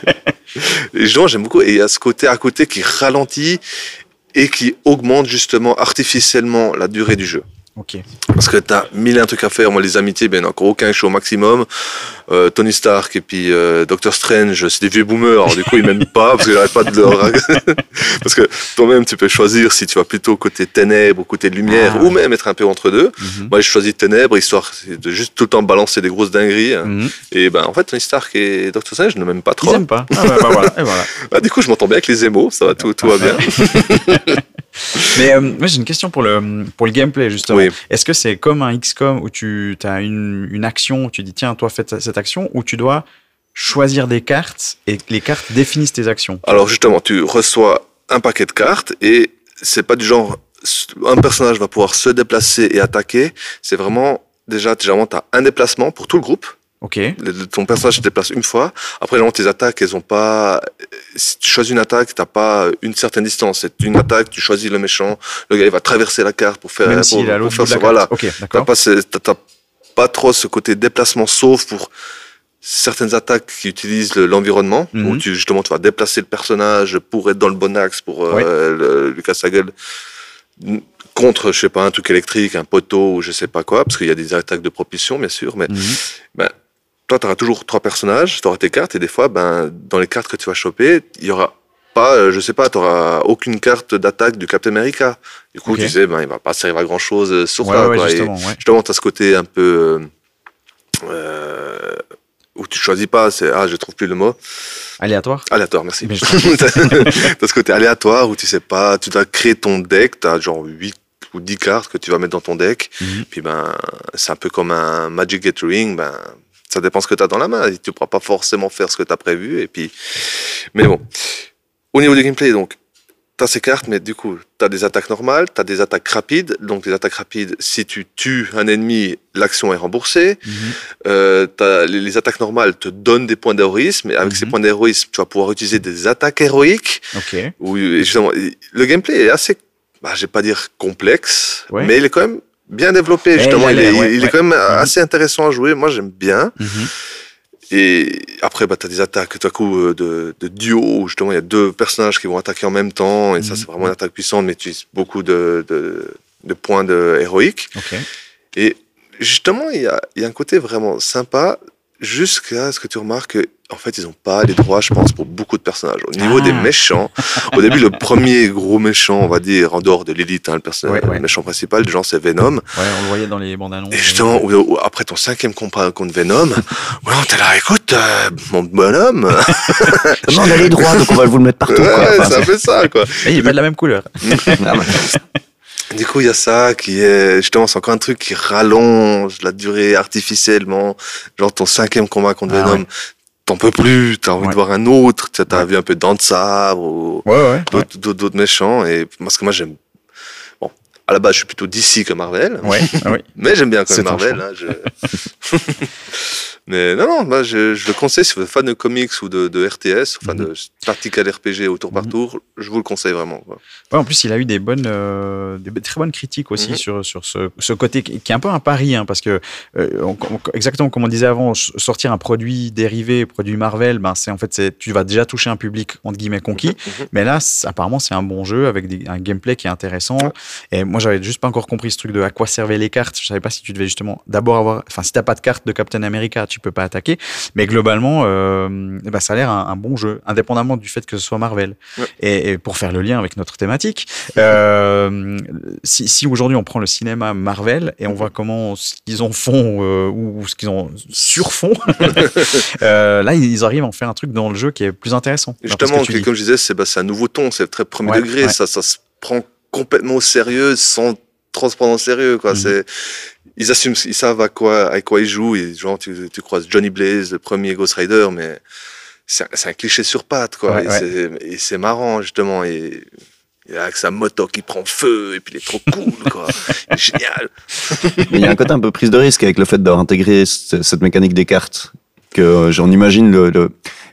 et justement, j'aime beaucoup. Et il y a ce côté à côté qui ralentit et qui augmente justement artificiellement la durée du jeu. Ok. Parce que t'as mille et un trucs à faire. Moi, les amitiés, ben, encore aucun, je suis au maximum. Euh, Tony Stark et puis euh, Doctor Strange, c'est des vieux boomers. Alors, du coup, ils m'aiment pas parce que j'arrête pas de leur... parce que toi-même, tu peux choisir si tu vas plutôt côté ténèbres ou côté lumière, Ah. ou même être un peu entre deux. Mhm. Moi, j'ai choisi ténèbres, histoire de juste tout le temps balancer des grosses dingueries. hein. Mhm. Et ben, en fait, Tony Stark et Doctor Strange, je ne m'aime pas trop. Ils aiment pas. Ah, bah, bah, voilà. Et voilà. Bah, du coup, je m'entends bien avec les émos, ça va, tout, tout va bien. Mais euh, moi j'ai une question pour le, pour le gameplay justement. Oui. Est-ce que c'est comme un X COM où tu as une, une action, où tu dis tiens toi fais cette action, ou tu dois choisir des cartes et les cartes définissent tes actions? Alors justement, tu reçois un paquet de cartes et c'est pas du genre un personnage va pouvoir se déplacer et attaquer. C'est vraiment déjà généralement t'as un déplacement pour tout le groupe. Ok. Le- Ton personnage se déplace une fois. Après, généralement, tes attaques, elles ont pas. Si tu choisis une attaque, t'as pas une certaine distance. C'est une attaque, tu choisis le méchant. Le gars, il va traverser la carte pour faire. Même pour, s'il est à pour l'autre faire bout de la ça. carte. Voilà. Ok, T'as d'accord. pas, ce- t'as, t'as pas trop ce côté déplacement, sauf pour certaines attaques qui utilisent le- l'environnement, Mhm. où tu, justement, tu vas déplacer le personnage pour être dans le bon axe pour euh, Ouais. le- lui casser la gueule. Contre, je sais pas, un truc électrique, un poteau ou je sais pas quoi, parce qu'il y a des attaques de propulsion, bien sûr, mais Mhm. ben, toi, tu auras toujours trois personnages, tu auras tes cartes, et des fois, ben, dans les cartes que tu vas choper, il y aura pas, euh, je sais pas, tu auras aucune carte d'attaque du Captain America. Du coup, Ok. tu sais, ben, il va pas servir à grand chose sur Ouais, toi. ouais, quoi. Et justement, ouais. justement, tu as ce côté un peu. Euh, où tu choisis pas, c'est. Ah, je trouve plus le mot. Aléatoire. Aléatoire, merci. Mais je- T'as ce côté aléatoire où tu sais pas, tu dois créer ton deck, tu as genre huit ou dix cartes que tu vas mettre dans ton deck. Mhm. Puis ben, c'est un peu comme un Magic Gathering, ben, ça dépend ce que tu as dans la main. Tu ne pourras pas forcément faire ce que tu as prévu. Et puis... Mais bon, au niveau du gameplay, donc, tu as ces cartes, mais du coup, tu as des attaques normales, tu as des attaques rapides. Donc, les attaques rapides, si tu tues un ennemi, l'action est remboursée. Mhm. Euh, t'as- les, les attaques normales te donnent des points d'héroïsme. Et avec Mhm. ces points d'héroïsme, tu vas pouvoir utiliser des attaques héroïques. Ok. Où, et justement, le gameplay est assez, bah, je vais pas dire complexe, Ouais. mais il est quand même bien développé. Eh, Justement, il a il, est, l'air, ouais, il est ouais. quand même Mhm. assez intéressant à jouer. Moi, j'aime bien. Mhm. Et après, bah, tu as des attaques tout à coup euh, de, de duo, où justement, il y a deux personnages qui vont attaquer en même temps. Et ça, Mhm. c'est vraiment une attaque puissante, mais tu utilises beaucoup de, de, de points de héroïques. Ok. Et justement, il y a, il y a un côté vraiment sympa, jusqu'à ce que tu remarques que, en fait, ils n'ont pas les droits, je pense, pour beaucoup de personnages. Au niveau Ah. des méchants, au début, le premier gros méchant, on va dire, en dehors de l'élite, hein, le, personnage, Ouais, ouais. le méchant principal, genre, c'est Venom. Ouais, on le voyait dans les bandes annonces. Et justement, ou- ou après ton cinquième combat contre Venom, ouais, on t'es là, écoute, euh, mon bonhomme, Non, on a les droits, donc on va vous le mettre partout. quoi. ouais, Enfin, c'est un peu ça, quoi. Et il est pas de la même couleur. Ah, bah, Du coup, il y a ça qui est, justement, c'est encore un truc qui rallonge la durée artificiellement. Genre, ton cinquième combat contre Ah Venom, ouais. t'en peux plus, t'as envie Ouais. de voir un autre, tu as Ouais. vu un peu Dents de Sabre ou Ouais, ouais. d'autres, d'autres, d'autres méchants. Et parce que moi, j'aime. Bon, à la base, je suis plutôt D C que Marvel. Ouais, ouais. Mais j'aime bien quand C'est même ton Marvel. Hein, je... Mais non, non, bah, je, je le conseille si vous êtes fan de comics ou de, de R T S, enfin Mhm. de tactical R P G au tour par Mhm. tour, je vous le conseille vraiment. Quoi. Ouais, en plus, il a eu des bonnes, euh, des très bonnes critiques aussi Mhm. sur sur ce, ce côté qui qui est un peu un pari, hein, parce que euh, on- on- exactement comme on disait avant, s- sortir un produit dérivé, produit Marvel, ben c'est en fait c'est tu vas déjà toucher un public entre guillemets conquis. Mhm. Mais là, c'est- apparemment, c'est un bon jeu avec des- un gameplay qui est intéressant. Et moi, j'avais juste pas encore compris ce truc de à quoi servaient les cartes. Je savais pas si tu devais justement d'abord avoir, enfin, si t'as pas de carte de Captain America, tu peux pas attaquer. Mais globalement, euh, eh ben, ça a l'air un, un bon jeu, indépendamment du fait que ce soit Marvel. Ouais. Et, et pour faire le lien avec notre thématique, euh, si, si aujourd'hui on prend le cinéma Marvel et on voit comment ce qu'ils en font euh, ou, ou ce qu'ils en surfont, euh, là ils arrivent à en faire un truc dans le jeu qui est plus intéressant. Et d'après ce justement, que tu que- dis. comme je disais, c'est bah, c'est un nouveau ton, c'est très premier Ouais, degré, ouais. Ça, ça se prend complètement au sérieux sans trop se prendre au sérieux. Quoi. Mhm. C'est, ils assument, ils savent à quoi, à quoi ils jouent. Et, genre, tu, tu croises Johnny Blaze, le premier Ghost Rider, mais c'est un, c'est un cliché sur pattes. Quoi. Ouais, et, ouais. C'est, et c'est marrant, justement. Et, et avec sa moto qui prend feu, et puis il est trop cool. Quoi. Il est génial. Mais il y a un côté un peu prise de risque avec le fait d'avoir intégré c- cette mécanique des cartes. Que j'en imagine le, le-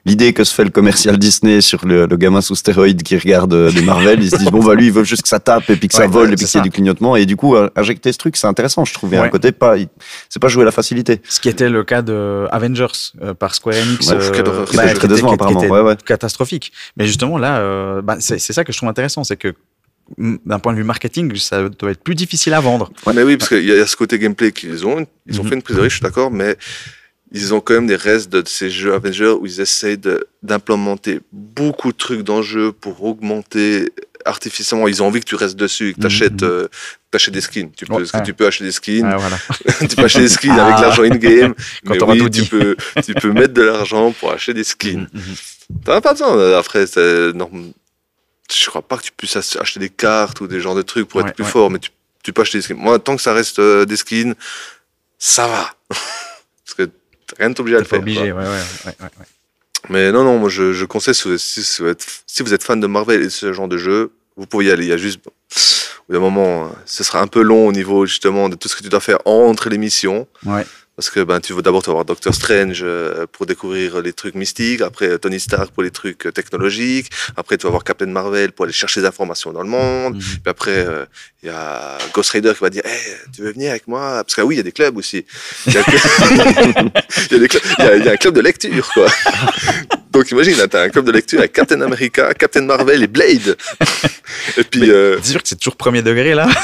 l'idée que se fait le commercial Disney sur le, le gamin sous stéroïde qui regarde euh, des Marvel, ils se disent bon bah lui il veut juste que ça tape et puis que ça Ouais, vole ouais, et puis c'est qu'il y ait ça. du clignotement et du coup euh, injecter ce truc c'est intéressant je trouve. Il y a Ouais. un côté pas, il- c'est pas jouer à la facilité. Ce qui était le cas de Avengers euh, par Square Enix. Ouais, euh, quelle horreur, Qui bah, était qui très était- décevant qui apparemment. était Ouais, ouais. catastrophique. Mais justement là, euh, bah, c'est c'est ça que je trouve intéressant, c'est que mm, d'un point de vue marketing, ça doit être plus difficile à vendre. Mais oui, parce qu'il y a ce côté gameplay qu'ils ont. Ils ont Mhm. fait une prise de risque, je suis d'accord, mais ils ont quand même des restes de ces jeux Avengers où ils essayent de- d'implémenter beaucoup de trucs dans le jeu pour augmenter artificiellement. Ils ont envie que tu restes dessus et que Mhm, tu achètes mhm. des skins. Tu peux, Ouais, parce que ouais. tu peux acheter des skins. Ouais, voilà. tu peux acheter des skins Ah. avec l'argent in-game. Quand mais t'auras oui, tout tu dit. peux, tu peux mettre de l'argent pour acheter des skins. Mhm, mhm. T'en as pas besoin. Après, c'est norm- je crois pas que tu puisses ach- acheter des cartes ou des genres de trucs pour Ouais, être plus ouais. fort, mais tu, tu peux acheter des skins. Moi, tant que ça reste euh, des skins, ça va. Parce que rien ne t'oblige à T'es le pas faire. obligé. quoi. Ouais, ouais, ouais, ouais, ouais. Mais non, non, moi, je, je conseille, si vous, si, si vous êtes, si vous êtes fan de Marvel et de ce genre de jeu, vous pouvez y aller. Il y a juste, au bout d'un moment, ce sera un peu long au niveau, justement, de tout ce que tu dois faire entre les missions. Ouais. Parce que ben, tu veux d'abord tu vas voir Doctor Strange euh, pour découvrir les trucs mystiques, après euh, Tony Stark pour les trucs euh, technologiques, après tu vas voir Captain Marvel pour aller chercher des informations dans le monde, Mhm. puis après euh, il y a Ghost Rider qui va dire hey, tu veux venir avec moi? Parce que ah oui, il y a des clubs aussi. Il y a, il y a des clubs- il y a- il y a un club de lecture, quoi. Donc imagine, tu as un club de lecture avec Captain America, Captain Marvel et Blade. Et puis, Mais euh, C'est sûr que c'est toujours premier degré là.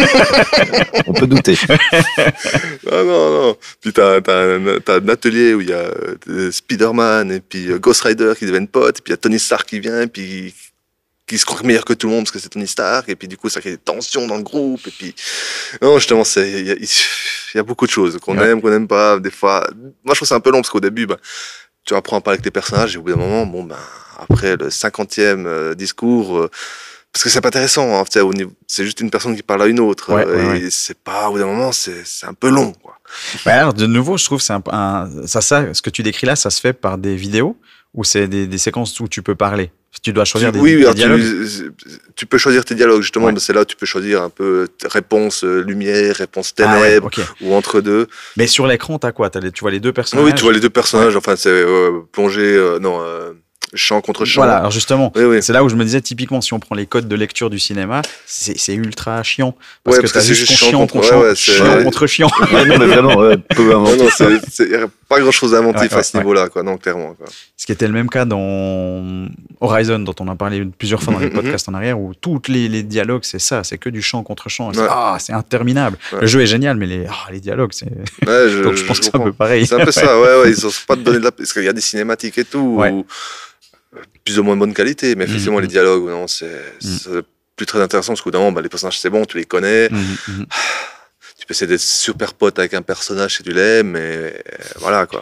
On peut douter. ah non, non. Puis t'as, t'as, un, t'as un atelier où il y a euh, Spider-Man et puis euh, Ghost Rider qui deviennent potes, et puis il y a Tony Stark qui vient, et puis qui se croit meilleur que tout le monde parce que c'est Tony Stark, et puis du coup ça crée des tensions dans le groupe, et puis non, justement, c'est, il y a, il y a beaucoup de choses qu'on Ouais. aime, qu'on n'aime pas, des fois. Moi je trouve que c'est un peu long parce qu'au début, bah, tu apprends à parler avec tes personnages, et au bout d'un moment, bon, ben, après le cinquantième euh, discours, euh, parce que c'est pas intéressant, hein, tu sais, au niveau- c'est juste une personne qui parle à une autre, Ouais, euh, ouais, et ouais. c'est pas, au bout d'un moment, c'est, c'est un peu long, quoi. Ouais, alors de nouveau, je trouve que c'est un, un- ça, ça, ce que tu décris là, ça se fait par des vidéos ou c'est des, des séquences où tu peux parler. Tu dois choisir des, oui, oui, des alors dialogues. tu, tu peux choisir tes dialogues, justement, Ouais. mais c'est là où tu peux choisir un peu t- réponse euh, lumière, réponse Ah ouais, ténèbres, ok. ou entre deux. Mais sur l'écran, t'as quoi? T'as les- tu vois les deux personnages. Oui, tu vois les deux personnages, enfin, c'est euh, plongé, euh, non, euh, champ contre champ. Voilà, alors justement, Oui, oui. c'est là où je me disais, typiquement, si on prend les codes de lecture du cinéma, c'est c'est ultra chiant. Parce Ouais, que parce t'as que c'est juste juste ton chiant chiant, contre- ton ouais, chiant, ouais, c'est- chiant ouais. contre chiant. Ouais, non, mais vraiment, ouais, peu Non, inventif. non, c'est, c'est, y a pas grand chose inventif Ouais, ouais, à ce ouais. niveau-là, quoi, non, clairement, quoi. Ce qui était le même cas dans Horizon, dont on a parlé plusieurs fois dans les Mhm, podcasts en arrière, où tous les, les dialogues, c'est ça, c'est que du chant contre chant. C'est- Ouais. Ah, c'est interminable. Ouais. Le jeu est génial, mais les, ah, les dialogues, c'est. Ouais, je, Donc je pense que c'est un comprends. peu pareil. C'est un peu ça, ouais, ouais, ils ont pas donné de la, parce qu'il y a des cinématiques et tout, Ouais. où, euh, plus ou moins bonne qualité, mais effectivement, Mhm. les dialogues, non, c'est, c'est plus très intéressant, parce qu'au bout d'un moment, bah, les personnages, c'est bon, tu les connais, Mhm, mhm. tu peux essayer d'être super pote avec un personnage si tu l'aimes, mais euh, voilà, quoi.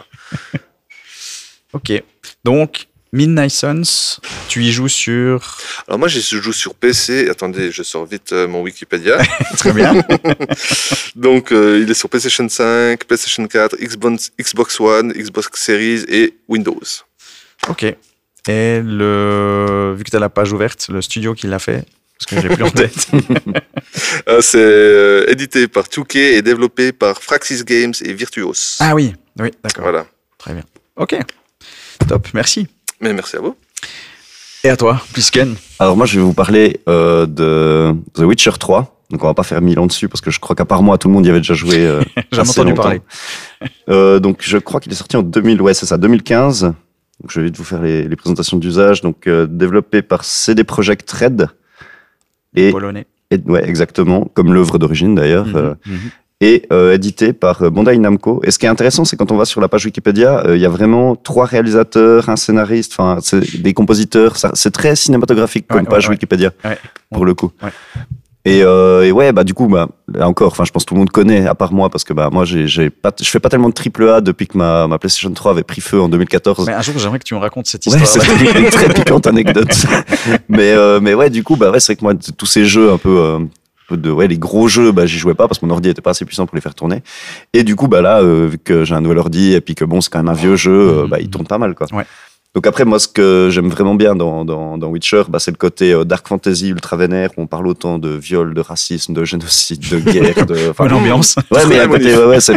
Ok. Donc, Midnight Suns, tu y joues sur. Alors moi, je joue sur P C, attendez, je sors vite euh, mon Wikipédia. Très bien. Donc, euh, il est sur PlayStation cinq, PlayStation quatre, Xbox, Xbox One, Xbox Series et Windows. Ok. Et le. Vu que tu as la page ouverte, le studio qui l'a fait, parce que j'ai plus en tête. Euh, c'est euh, édité par deux K et développé par Fraxis Games et Virtuos. Ah oui, oui, d'accord. Voilà. Très bien. Ok. Top, merci. Mais merci à vous. Et à toi, Plisken. Alors moi, je vais vous parler euh, de The Witcher trois. Donc on va pas faire mille ans dessus parce que je crois qu'à part moi, tout le monde y avait déjà joué. Euh, J'en ai assez entendu longtemps. parler. Euh, donc je crois qu'il est sorti en deux mille, ouais c'est ça, deux mille quinze. Donc je vais vite vous faire les, les présentations d'usage. Donc euh, développé par C D Projekt Red. Et, Polonais. et- ouais exactement, comme l'œuvre d'origine d'ailleurs. Mhm, euh, mhm. et euh, édité par euh, Bandai Namco. Et ce qui est intéressant, c'est quand on va sur la page Wikipédia, euh, il y a vraiment trois réalisateurs, un scénariste, enfin c'est des compositeurs. Ça, c'est très cinématographique comme Ouais, page ouais, ouais. Wikipédia Ouais. pour le coup. Ouais. Et, euh, et ouais, bah du coup, bah là encore, enfin je pense que tout le monde connaît, à part moi, parce que bah moi j'ai, j'ai pas, je fais pas tellement de triple A depuis que ma, ma PlayStation trois avait pris feu en deux mille quatorze. Mais un jour, j'aimerais que tu me racontes cette Ouais, histoire. c'est une très piquante anecdote. mais euh, mais ouais, du coup, bah ouais, c'est vrai que moi t- tous ces jeux un peu, euh, un peu de ouais les gros jeux, bah j'y jouais pas parce que mon ordi était pas assez puissant pour les faire tourner. Et du coup, bah là, euh, vu que j'ai un nouvel ordi et puis que bon, c'est quand même un vieux jeu, euh, bah il tourne pas mal quoi. Ouais. Donc après, moi, ce que j'aime vraiment bien dans, dans, dans Witcher, bah, c'est le côté euh, dark fantasy ultra vénère, où on parle autant de viol, de racisme, de génocide, de guerre, de... Bonne ambiance. Ouais, mais à côté, ouais, ouais, c'est,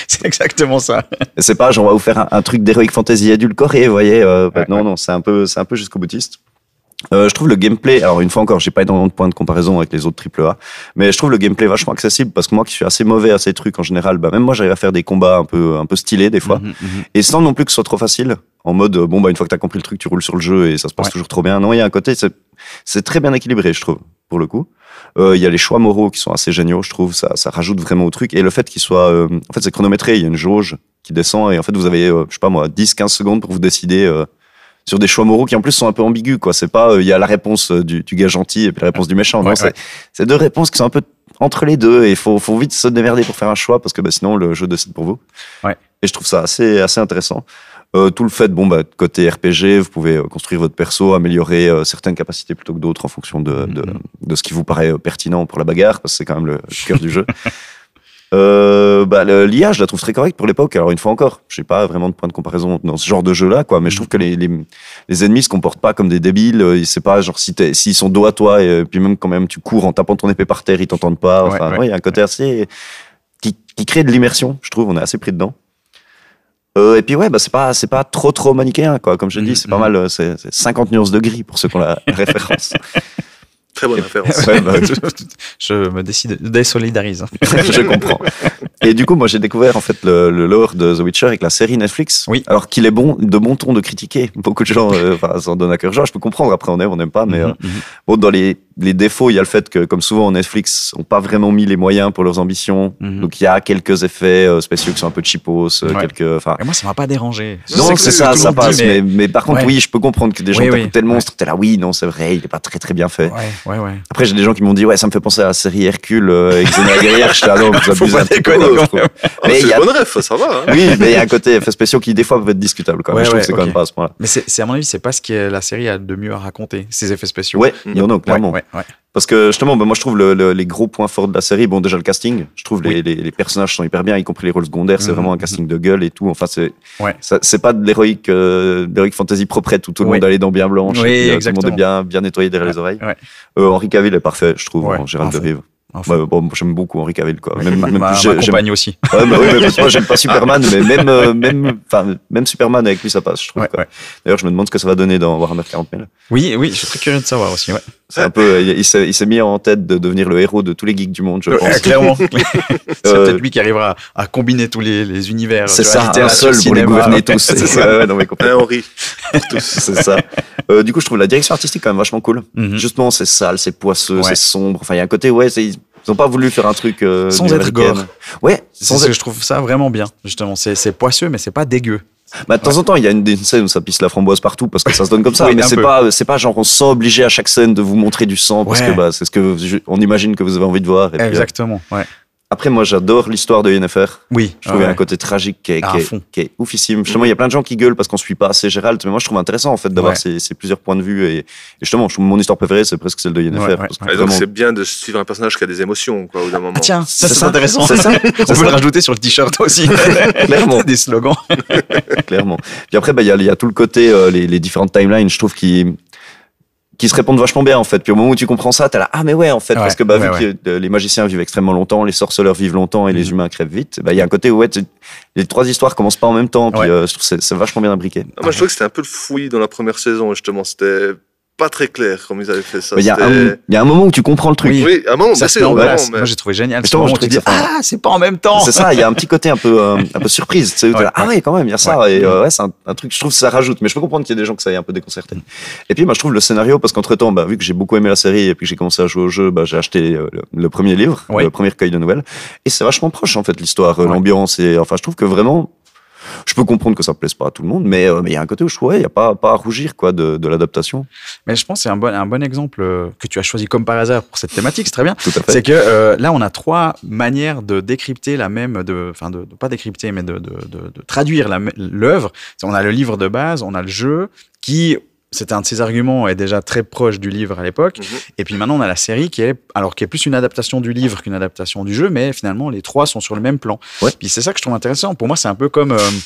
C'est exactement ça. Et c'est pas genre on va vous faire un, un truc d'heroic fantasy édulcoré, vous voyez. Euh, bah, Ouais, non, ouais. non, c'est un peu, c'est un peu jusqu'au boutiste. Euh, je trouve le gameplay, alors une fois encore, j'ai pas énormément de points de comparaison avec les autres triple A, mais je trouve le gameplay vachement accessible parce que moi qui suis assez mauvais à ces trucs en général, bah même moi j'arrive à faire des combats un peu, un peu stylés des fois, Mhm, mhm. et sans non plus que ce soit trop facile, en mode bon bah une fois que t'as compris le truc, tu roules sur le jeu et ça se passe Ouais. toujours trop bien. Non, il y a un côté, c'est, c'est très bien équilibré, je trouve, pour le coup. Euh, Il y a les choix moraux qui sont assez géniaux, je trouve, ça, ça rajoute vraiment au truc, et le fait qu'il soit, euh, en fait c'est chronométré, il y a une jauge qui descend et en fait vous avez, euh, je sais pas moi, dix quinze secondes pour vous décider. Euh, sur des choix moraux qui en plus sont un peu ambigus, quoi. C'est pas, il euh, y a la réponse euh, du, du gars gentil et puis la réponse du méchant. Ouais, non, c'est, ouais. c'est deux réponses qui sont un peu entre les deux et il faut, faut vite se démerder pour faire un choix parce que bah, sinon le jeu décide pour vous. Ouais. Et je trouve ça assez, assez intéressant. Euh, tout le fait, bon, bah, côté R P G, vous pouvez euh, construire votre perso, améliorer euh, certaines capacités plutôt que d'autres en fonction de, de, Mhm. de ce qui vous paraît euh, pertinent pour la bagarre, parce que c'est quand même le, le cœur du jeu. Euh, bah, le- l'I A, je la trouve très correcte pour l'époque. Alors, une fois encore, je n'ai pas vraiment de point de comparaison dans ce genre de jeu-là, quoi. Mais je trouve que les, les, les ennemis se comportent pas comme des débiles. Euh, C'est pas genre si t'es- s'ils sont dos à toi et puis même quand même tu cours en tapant ton épée par terre, ils t'entendent pas. Enfin, Ouais, ouais, il y a un côté assez qui, qui crée de l'immersion. Je trouve, on est assez pris dedans. Euh, et puis ouais, bah c'est pas c'est pas trop trop manichéen, quoi. Comme je dis, Mhm, c'est pas mhm. mal. euh, C'est, c'est cinquante nuances de gris pour ceux qui ont la référence. Très bonne référence. Ouais, bah, Je me décide, désolidarise. je comprends. Et du coup, moi, j'ai découvert en fait le, le lore de The Witcher avec la série Netflix. Oui. Alors qu'il est bon, de bon ton de critiquer. Beaucoup de gens, euh, enfin, s'en donnent à cœur joie. Je peux comprendre. Après, on aime, on n'aime pas. Mais Mhm, euh, mhm. bon, dans les, les défauts, il y a le fait que, comme souvent, Netflix n'ont pas vraiment mis les moyens pour leurs ambitions. Mhm. Donc, il y a quelques effets euh, spéciaux qui sont un peu cheapos, euh, Ouais. quelques, enfin. Et moi, ça m'a pas dérangé. Non, Je sais c'est que ça, tout le ça monde passe. dit, mais... Mais, par contre, Ouais. oui, je peux comprendre que des gens Oui, t'écoutent oui. tel monstre, t'es là, oui, non, c'est vrai, il est pas très très bien fait. Ouais, ouais, ouais. Après, j'ai des gens qui m'ont dit, ouais, ça me fait penser à la série Hercule, euh, avec Xena la guerrière. Je suis là, non, vous Faut abusez pas un petit peu, déconner, je quand trouve. même. Ah, Mais c'est il y a- une bonne ref, ça va. Hein. Oui, mais il y a un côté effets spéciaux qui, des fois, peuvent être discutables, quoi. Ouais, Mais je trouve ouais, que c'est quand ok. même pas à ce point-là. Mais c'est, c'est, à mon avis, c'est pas ce que la série a de mieux à raconter, ces effets spéciaux. Ouais, non, non, clairement. Ouais, ouais, ouais. Parce que, justement, ben, moi, je trouve le, le- les gros points forts de la série, bon, déjà le casting. Je trouve les, Oui. les, les personnages sont hyper bien, y compris les rôles secondaires. C'est Mhm, vraiment un casting de gueule et tout. Enfin, c'est, Ouais. ça, c'est pas de l'héroïque, euh, de l'héroïque fantasy proprette où tout le Ouais. monde a les dents bien blanches. Oui, et puis, euh, tout le exactement. monde est bien, bien nettoyé derrière Ouais, les oreilles. ouais. Euh, Henri Cavill est parfait, je trouve, Ouais, en Gérald de à fond. Rive. Enfin, Ouais, bon, moi, j'aime beaucoup Henri Cavill, quoi. Même, ma, même ma plus, j'ai- j'aime- compagne aussi. Ouais, bah oui, mais parce que moi j'aime pas Superman, mais même, euh, même, enfin, même Superman avec lui ça passe, je trouve. Ouais, quoi. ouais. D'ailleurs, je me demande ce que ça va donner dans Warhammer quarante mille. Oui, oui, je suis très curieux de savoir aussi. Ouais. C'est un peu, euh, il, il s'est, il s'est mis en tête de devenir le héros de tous les geeks du monde, je Euh, pense. clairement. c'est Euh, peut-être lui qui arrivera à, à combiner tous les, les univers. C'est tu vois, ça, un littérature, seul pour les cinéma. gouverner tous. C'est C'est ça. ça, ouais, non, mais Hein, complètement. Henri. C'est ça. Euh, du coup, je trouve la direction artistique quand même vachement cool. Mhm. Justement, c'est sale, c'est poisseux, Ouais. c'est sombre. Enfin, il y a un côté, ouais, c'est, ils ont pas voulu faire un truc euh, Sans New être American. gore. Ouais, C'est sans ce être. que je trouve ça vraiment bien, justement. C'est, c'est poisseux, mais c'est pas dégueu. Bah, de temps en temps, il y a une, une scène où ça pisse la framboise partout parce que ça se donne comme ça. Oui, mais un c'est peu. pas, c'est pas genre on se sent obligé à chaque scène de vous montrer du sang parce Ouais. que bah, c'est ce que je- on imagine que vous avez envie de voir. Et puis, euh, Exactement. Ouais. après, moi, j'adore l'histoire de Yennefer. Oui. Je trouve qu'il y a ouais. un côté tragique qui est, À qui est- fond. qui est oufissime. Justement, il y a plein de gens qui gueulent parce qu'on suit pas assez Gérald, mais moi, je trouve intéressant, en fait, d'avoir Ouais. ces, ces plusieurs points de vue. Et, et justement, je trouve mon histoire préférée, c'est presque celle de Yennefer. Ouais, ouais, parce que ouais. Et donc vraiment- c'est bien de suivre un personnage qui a des émotions, quoi, au bout d'un moment. Ah tiens, ça C'est c'est ça. intéressant. C'est ça. On C'est peut le ça. rajouter sur le t-shirt aussi. Clairement. Des slogans. Clairement. Puis après, bah, il y, a- il y a tout le côté, euh, les, les différentes timelines, je trouve, qui, qui se répondent vachement bien, en fait. Puis au moment où tu comprends ça, t'es là, ah, mais ouais, en fait, Ouais, parce que, bah, ouais, vu que euh, les magiciens vivent extrêmement longtemps, les sorceleurs vivent longtemps et les Mhm. humains crèvent vite, bah, il y a un côté où, ouais, tu- les trois histoires commencent pas en même temps. Puis, Ouais. euh, je trouve que c'est, c'est vachement bien imbriqué. Ah, moi, je trouvais que c'était un peu le fouillis dans la première saison, justement. C'était pas très clair comme ils avaient fait ça. Mais il y a un, C'était- il y a un moment où tu comprends le truc. Oui. Oui, à un moment, Ça bien se met sûr, en vraiment, place. mais- Moi j'ai trouvé génial. Justement, Ce moment je où tu trouve dis que ça fait- ah c'est pas en même temps. C'est ça, il y a un petit côté un peu, euh, un peu surprise. Tu sais, où t'es Ouais, là, ah ouais. ouais, quand même, il y a ça. Ouais. Et euh, ouais, c'est un, un truc, je trouve que ça rajoute. Mais je peux comprendre qu'il y ait des gens que ça ait un peu déconcerté. Et puis, moi, je trouve le scénario, parce qu'entre temps, bah, vu que j'ai beaucoup aimé la série et puis que j'ai commencé à jouer au jeu, bah, j'ai acheté euh, le, le premier livre, Ouais. le premier recueil de nouvelles. Et c'est vachement proche, en fait, l'histoire, euh, Ouais. l'ambiance. Et enfin, je trouve que vraiment, je peux comprendre que ça plaise pas à tout le monde, mais euh, mais il y a un côté où je trouve, ouais, il y a pas, pas à rougir, quoi, de, de l'adaptation. Mais je pense que c'est un bon, un bon exemple euh, que tu as choisi comme par hasard pour cette thématique, c'est très bien. Tout à fait. C'est que euh, là, on a trois manières de décrypter la même, de, enfin, de, de pas décrypter, mais de, de, de, de traduire la, l'œuvre. On a le livre de base, on a le jeu, qui, c'était un de ses arguments, est déjà très proche du livre à l'époque. Mhm. Et puis maintenant, on a la série qui est, alors, qui est plus une adaptation du livre qu'une adaptation du jeu, mais finalement, les trois sont sur le même plan. Ouais. Puis c'est ça que je trouve intéressant. Pour moi, c'est un peu comme. euh,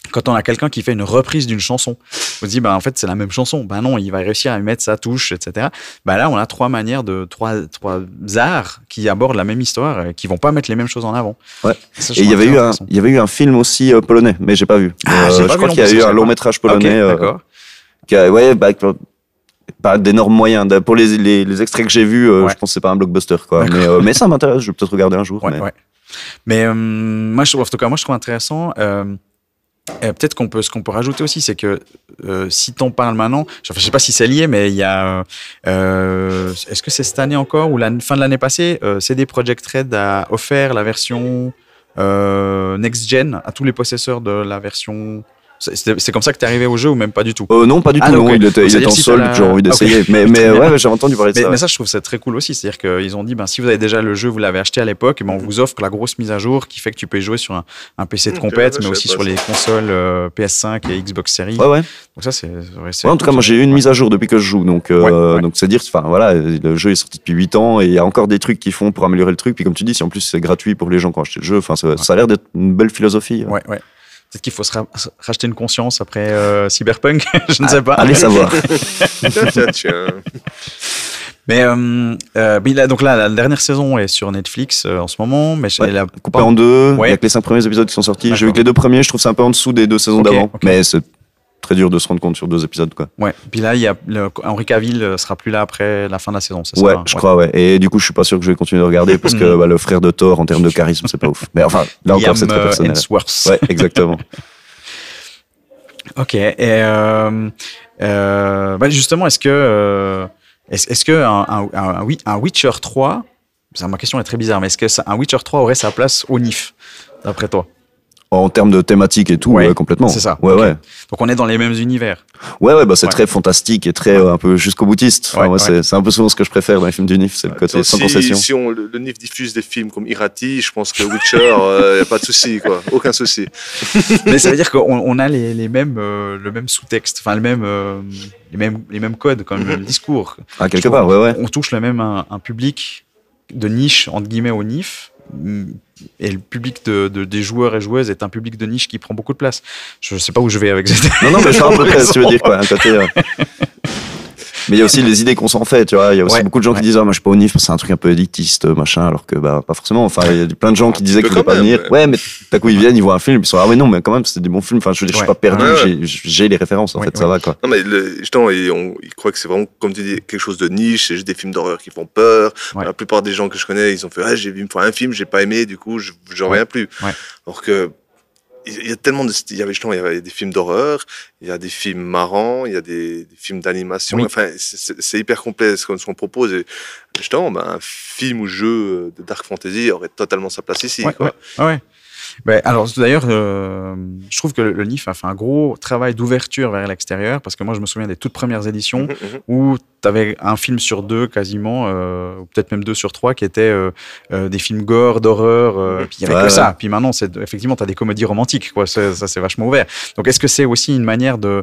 quand on a quelqu'un qui fait une reprise d'une chanson, on se dit, bah, en fait, c'est la même chanson. Ben non, il va réussir à y mettre sa touche, et cetera. Ben là, on a trois manières de, trois, trois arts qui abordent la même histoire et qui vont pas mettre les mêmes choses en avant. Ouais. Ça, je Et il y trouve avait eu un, intéressant. il y avait eu un film aussi euh, polonais, mais j'ai pas vu. Ah, j'ai Euh, pas je vu crois non qu'il y a plus, eu ça, un je long sais métrage pas. polonais. Ok, euh, d'accord. qui a- ouais, bah, pas d'énormes moyens. De- Pour les, les, les extraits que j'ai vus, euh, Ouais. je pense que c'est pas un blockbuster, quoi. D'accord. Mais, euh, mais ça m'intéresse. Je vais peut-être regarder un jour. Ouais, mais... ouais. Mais euh, moi, je trouve, en tout cas, moi, je trouve intéressant. Euh, euh, peut-être qu'on peut, ce qu'on peut rajouter aussi, c'est que euh, si t'en parles maintenant, je, enfin, je sais pas si c'est lié, mais il y a, euh, est-ce que c'est cette année encore ou la fin de l'année passée, euh, C D Projekt Red a offert la version euh, next gen à tous les possesseurs de la version. C'est, c'est- c'est comme ça que t'es arrivé au jeu ou même pas du tout? Euh, non, pas du Ah, tout. donc, Non, ok. il était, Donc, il ça veut était en dire si solde. t'as la- J'ai envie Ah, ok. d'essayer. Mais, mais Très bien. ouais, ouais, j'ai entendu parler de Mais, ça. mais ouais. ça, je trouve ça très cool aussi. C'est-à-dire qu'ils ont dit, ben, si vous avez déjà le jeu, vous l'avez acheté à l'époque, ben, on vous offre la grosse mise à jour qui fait que tu peux y jouer sur un, un P C de Ok, compète, ouais, mais je aussi savais sur pas les consoles euh, P S cinq et Xbox Series. Ouais, ouais. Donc ça, c'est, ouais, c'est Ouais, en tout cas, cool, moi ça. j'ai eu une Ouais. mise à jour depuis que je joue, donc euh, Ouais, ouais. donc c'est dire, enfin voilà, le jeu est sorti depuis huit ans et il y a encore des trucs qu'ils font pour améliorer le truc. Puis comme tu dis, si en plus c'est gratuit pour les gens qui ont acheté le jeu, enfin ça, ça a l'air d'être une belle philosophie. Ouais, ouais. Peut-être qu'il faut se ra- se racheter une conscience après euh, Cyberpunk, je ne sais pas. Allez savoir. Tiens, tiens, tiens. Mais euh, euh, mais là, donc là, la dernière saison est sur Netflix euh, en ce moment, mais Ouais, elle a Coupé pas- en deux, il Ouais. y a que les cinq premiers épisodes qui sont sortis. J'ai vu D'accord. que les deux premiers, je trouve ça un peu en dessous des deux saisons Ok, d'avant, ok. mais c'est très dur de se rendre compte sur deux épisodes quoi. Ouais. Puis là, il y a le, Henry Cavill euh, sera plus là après la fin de la saison, c'est Ouais, ça? hein je crois, ouais. Et du coup, je suis pas sûr que je vais continuer de regarder parce que bah, le frère de Thor, en termes de charisme, c'est pas ouf. Mais enfin, là encore, Liam c'est très euh, personnel. Hemsworth. Ouais, exactement. Ok. Et euh, euh, bah justement, est-ce que euh, est-ce, est-ce que un, un, un, un- un Witcher trois, ça, ma question est très bizarre, mais est-ce que ça, un Witcher trois aurait sa place au N I F d'après toi? En termes de thématique et tout, Ouais, ouais, complètement. c'est ça. Ouais, Ok. ouais. Donc on est dans les mêmes univers. Ouais, ouais, bah c'est Ouais. très fantastique et très euh, un peu jusqu'au boutiste. Enfin, Ouais, moi, ouais. c'est, c'est un peu souvent ce que je préfère dans les films du N I F, c'est le côté sans si, concession. Si on, le, le N I F diffuse des films comme Irati, je pense que Witcher, il n'y a pas de souci, quoi. Aucun souci. Mais ça veut dire qu'on on a les, les mêmes, euh, le même sous-texte, enfin le même, euh, les mêmes, les mêmes codes, quand même, le même discours. Ah, quelque Je part, ouais, ouais. On touche le même un, un public de niche entre guillemets au N I F. Et le public de, de- des joueurs et joueuses est un public de niche qui prend beaucoup de place. Je sais pas où je vais avec cette. Non, non, mais je vois à peu près ce que tu veux dire, quoi. Un côté. euh, Mais il y a aussi les idées qu'on s'en fait, tu vois. Il y a aussi Ouais, beaucoup de gens ouais. qui disent, ah, moi, je suis pas au N I F, parce que c'est un truc un peu élitiste, machin, alors que, bah, pas forcément. Enfin, il y a plein de gens qui disaient peu qu'ils voulaient quand pas même, venir. ouais. Ouais, mais d'un coup, ils viennent, ils voient un film, ils sont, ah, ouais, non, mais quand même, c'est des bons films. Enfin, je veux dire, je suis Ouais. pas perdu, Ouais, ouais. j'ai, j'ai les références, en Ouais, fait, ouais. ça va, quoi. Non, mais le, justement, ils, on- ils croient que c'est vraiment, comme tu dis, quelque chose de niche, c'est juste des films d'horreur qui font peur. Ouais. La plupart des gens que je connais, ils ont fait, ah, j'ai vu une fois un film, j'ai pas aimé, du coup, je- j'en Ouais. reviens plus. Ouais. Alors que, il y a tellement de, il y avait justement, il y avait des films d'horreur, il y a des films marrants, il y a des, des films d'animation. Oui. Enfin, c'est- c'est c'est hyper complet ce qu'on ce qu'on propose. Et justement, ben, un film ou jeu de dark fantasy aurait totalement sa place ici, Ouais, quoi. ouais, ouais. Ben, alors d'ailleurs, euh, je trouve que le, le N I F a fait un gros travail d'ouverture vers l'extérieur parce que moi je me souviens des toutes premières éditions Mhm, mhm. où tu avais un film sur deux quasiment, euh, ou peut-être même deux sur trois qui étaient euh, euh, des films gore, d'horreur, euh, puis il y avait Ouais, que ouais. ça. Puis maintenant, c'est, effectivement, tu as des comédies romantiques, quoi. C'est- ça c'est vachement ouvert. Donc est-ce que c'est aussi une manière de,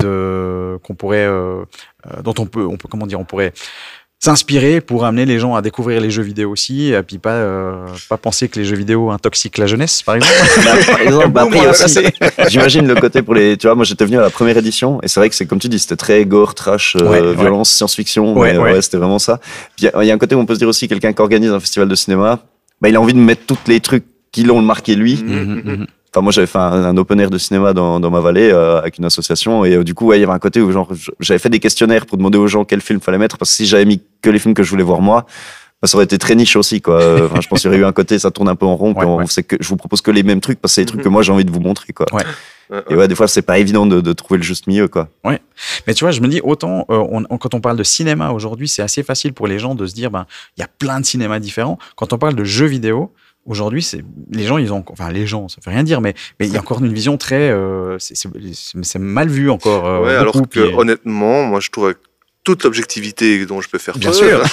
de qu'on pourrait, euh, euh, dont on peut, on peut, comment dire, on pourrait s'inspirer pour amener les gens à découvrir les jeux vidéo aussi, et puis pas, euh, pas penser que les jeux vidéo intoxiquent la jeunesse, par exemple. Bah, par exemple, bah, après, il y a Boum, aussi, j'imagine le côté pour les, tu vois, moi j'étais venu à la première édition et c'est vrai que c'est comme tu dis, c'était très gore, trash, euh, Ouais, ouais. violence, science-fiction, Ouais, mais, ouais. ouais, c'était vraiment ça. Puis il y a- il y, a un côté où on peut se dire aussi, quelqu'un qui organise un festival de cinéma, bah, il a envie de mettre tous les trucs qui l'ont marqué lui. Mhm, mhm. Enfin, moi, j'avais fait un, un open air de cinéma dans, dans ma vallée euh, avec une association et euh, du coup, ouais, il y avait un côté où genre, j'avais fait des questionnaires pour demander aux gens quel film fallait mettre parce que si j'avais mis que les films que je voulais voir moi, bah, ça aurait été très niche aussi, quoi. Euh, Enfin, je pense qu'il y aurait eu un côté, ça tourne un peu en rond, puis Ouais, on ouais. sait que je vous propose que les mêmes trucs parce que c'est les trucs que moi j'ai envie de vous montrer, quoi. Ouais. Et ouais, des fois, c'est pas évident de, de trouver le juste milieu, quoi. Mais tu vois, je me dis, autant, euh, on, on- quand on parle de cinéma aujourd'hui, c'est assez facile pour les gens de se dire, ben, il y a plein de cinémas différents. Quand on parle de jeux vidéo, aujourd'hui, c'est, les gens, ils ont, enfin, les gens, ça fait rien dire, mais, mais il y a encore une vision très, euh, c'est, c'est, c'est- c'est mal vu encore. euh, Ouais, alors beaucoup, que puis- honnêtement, moi je trouve avec toute l'objectivité dont je peux faire Bien preuve,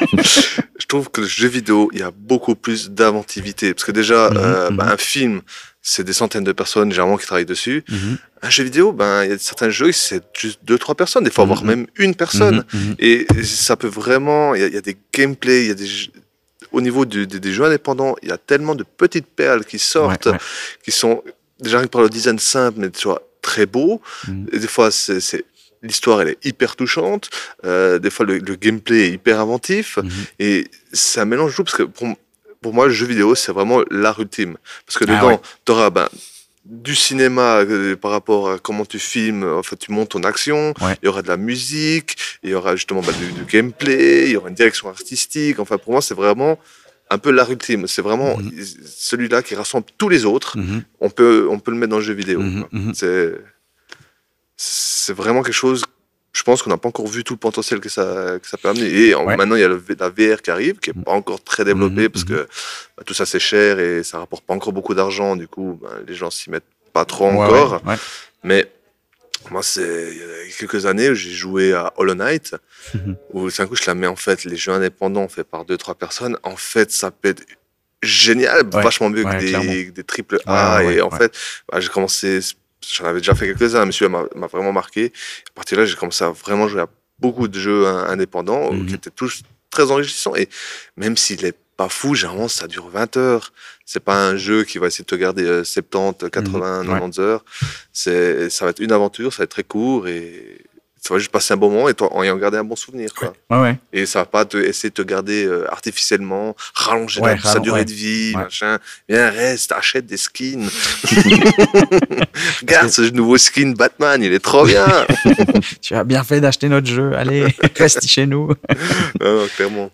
je trouve que le jeu vidéo, il y a beaucoup plus d'inventivité. Parce que déjà, Mhm, euh, mhm. bah, un film, c'est des centaines de personnes généralement qui travaillent dessus. Mhm, Un jeu vidéo, ben, il y a certains jeux, c'est juste deux, trois personnes, des fois, Mhm. voire même une personne. mhm, mhm. Et ça peut vraiment, il y, a- il y a des gameplays, il y a des jeux- au niveau du- des, des jeux indépendants, il y a tellement de petites perles qui sortent, Ouais, ouais. qui sont déjà rien que par le design simple, mais tu vois, très beau. Mhm. Et des fois, c'est, c'est, l'histoire, elle est hyper touchante. Euh, des fois, le, le gameplay est hyper inventif. Mhm. Et c'est un mélange de tout, parce que pour, pour moi, le jeu vidéo, c'est vraiment l'art ultime. Parce que Ah dedans, ouais. tu auras ben, du cinéma euh, par rapport à comment tu filmes, en fait, tu montes ton action, Ouais. il y aura de la musique, il y aura justement bah, du, du gameplay, il y aura une direction artistique. Enfin, pour moi, c'est vraiment un peu l'art ultime. C'est vraiment Mhm. celui-là qui rassemble tous les autres. Mhm. On peut, on peut le mettre dans le jeu vidéo. Mhm, quoi. mhm. C'est, c'est vraiment quelque chose. Je pense qu'on n'a pas encore vu tout le potentiel que ça, que ça peut amener. Et en- Ouais. maintenant, il y a le V- la V R qui arrive, qui n'est pas encore très développée Mhm, parce mhm. que bah, tout ça c'est cher et ça rapporte pas encore beaucoup d'argent. Du coup, bah, les gens s'y mettent pas trop Ouais, encore. ouais, ouais. Mais moi, c'est il y a quelques années où j'ai joué à Hollow Knight, Mhm. où d'un coup, je la mets en fait, les jeux indépendants faits par deux, trois personnes. En fait, ça peut être génial, Ouais, vachement mieux ouais, que clairement. des, des triple A. Ouais, ouais, et en ouais. fait, bah, j'ai commencé, j'en avais déjà fait quelques-uns, mais celui-là m'a- m'a vraiment marqué. À partir de là, j'ai commencé à vraiment jouer à beaucoup de jeux hein, indépendants Mhm. qui étaient tous très enrichissants. Et même s'il est pas fou, généralement, ça dure vingt heures. C'est pas un jeu qui va essayer de te garder euh, soixante-dix, quatre-vingts, Mhm, ouais. quatre-vingt-dix heures. C'est, ça va être une aventure, ça va être très court et ça va juste passer un bon moment et toi, en ayant gardé un bon souvenir. Quoi. Ouais, ouais. Et ça va pas te, essayer de te garder euh, artificiellement, rallonger Ouais, la- sa rallon- durée ouais. de vie, Ouais. machin. Viens, reste, achète des skins. Regarde ce nouveau skin Batman, il est trop bien. Tu as bien fait d'acheter notre jeu. Allez, reste chez nous. Non, non, clairement.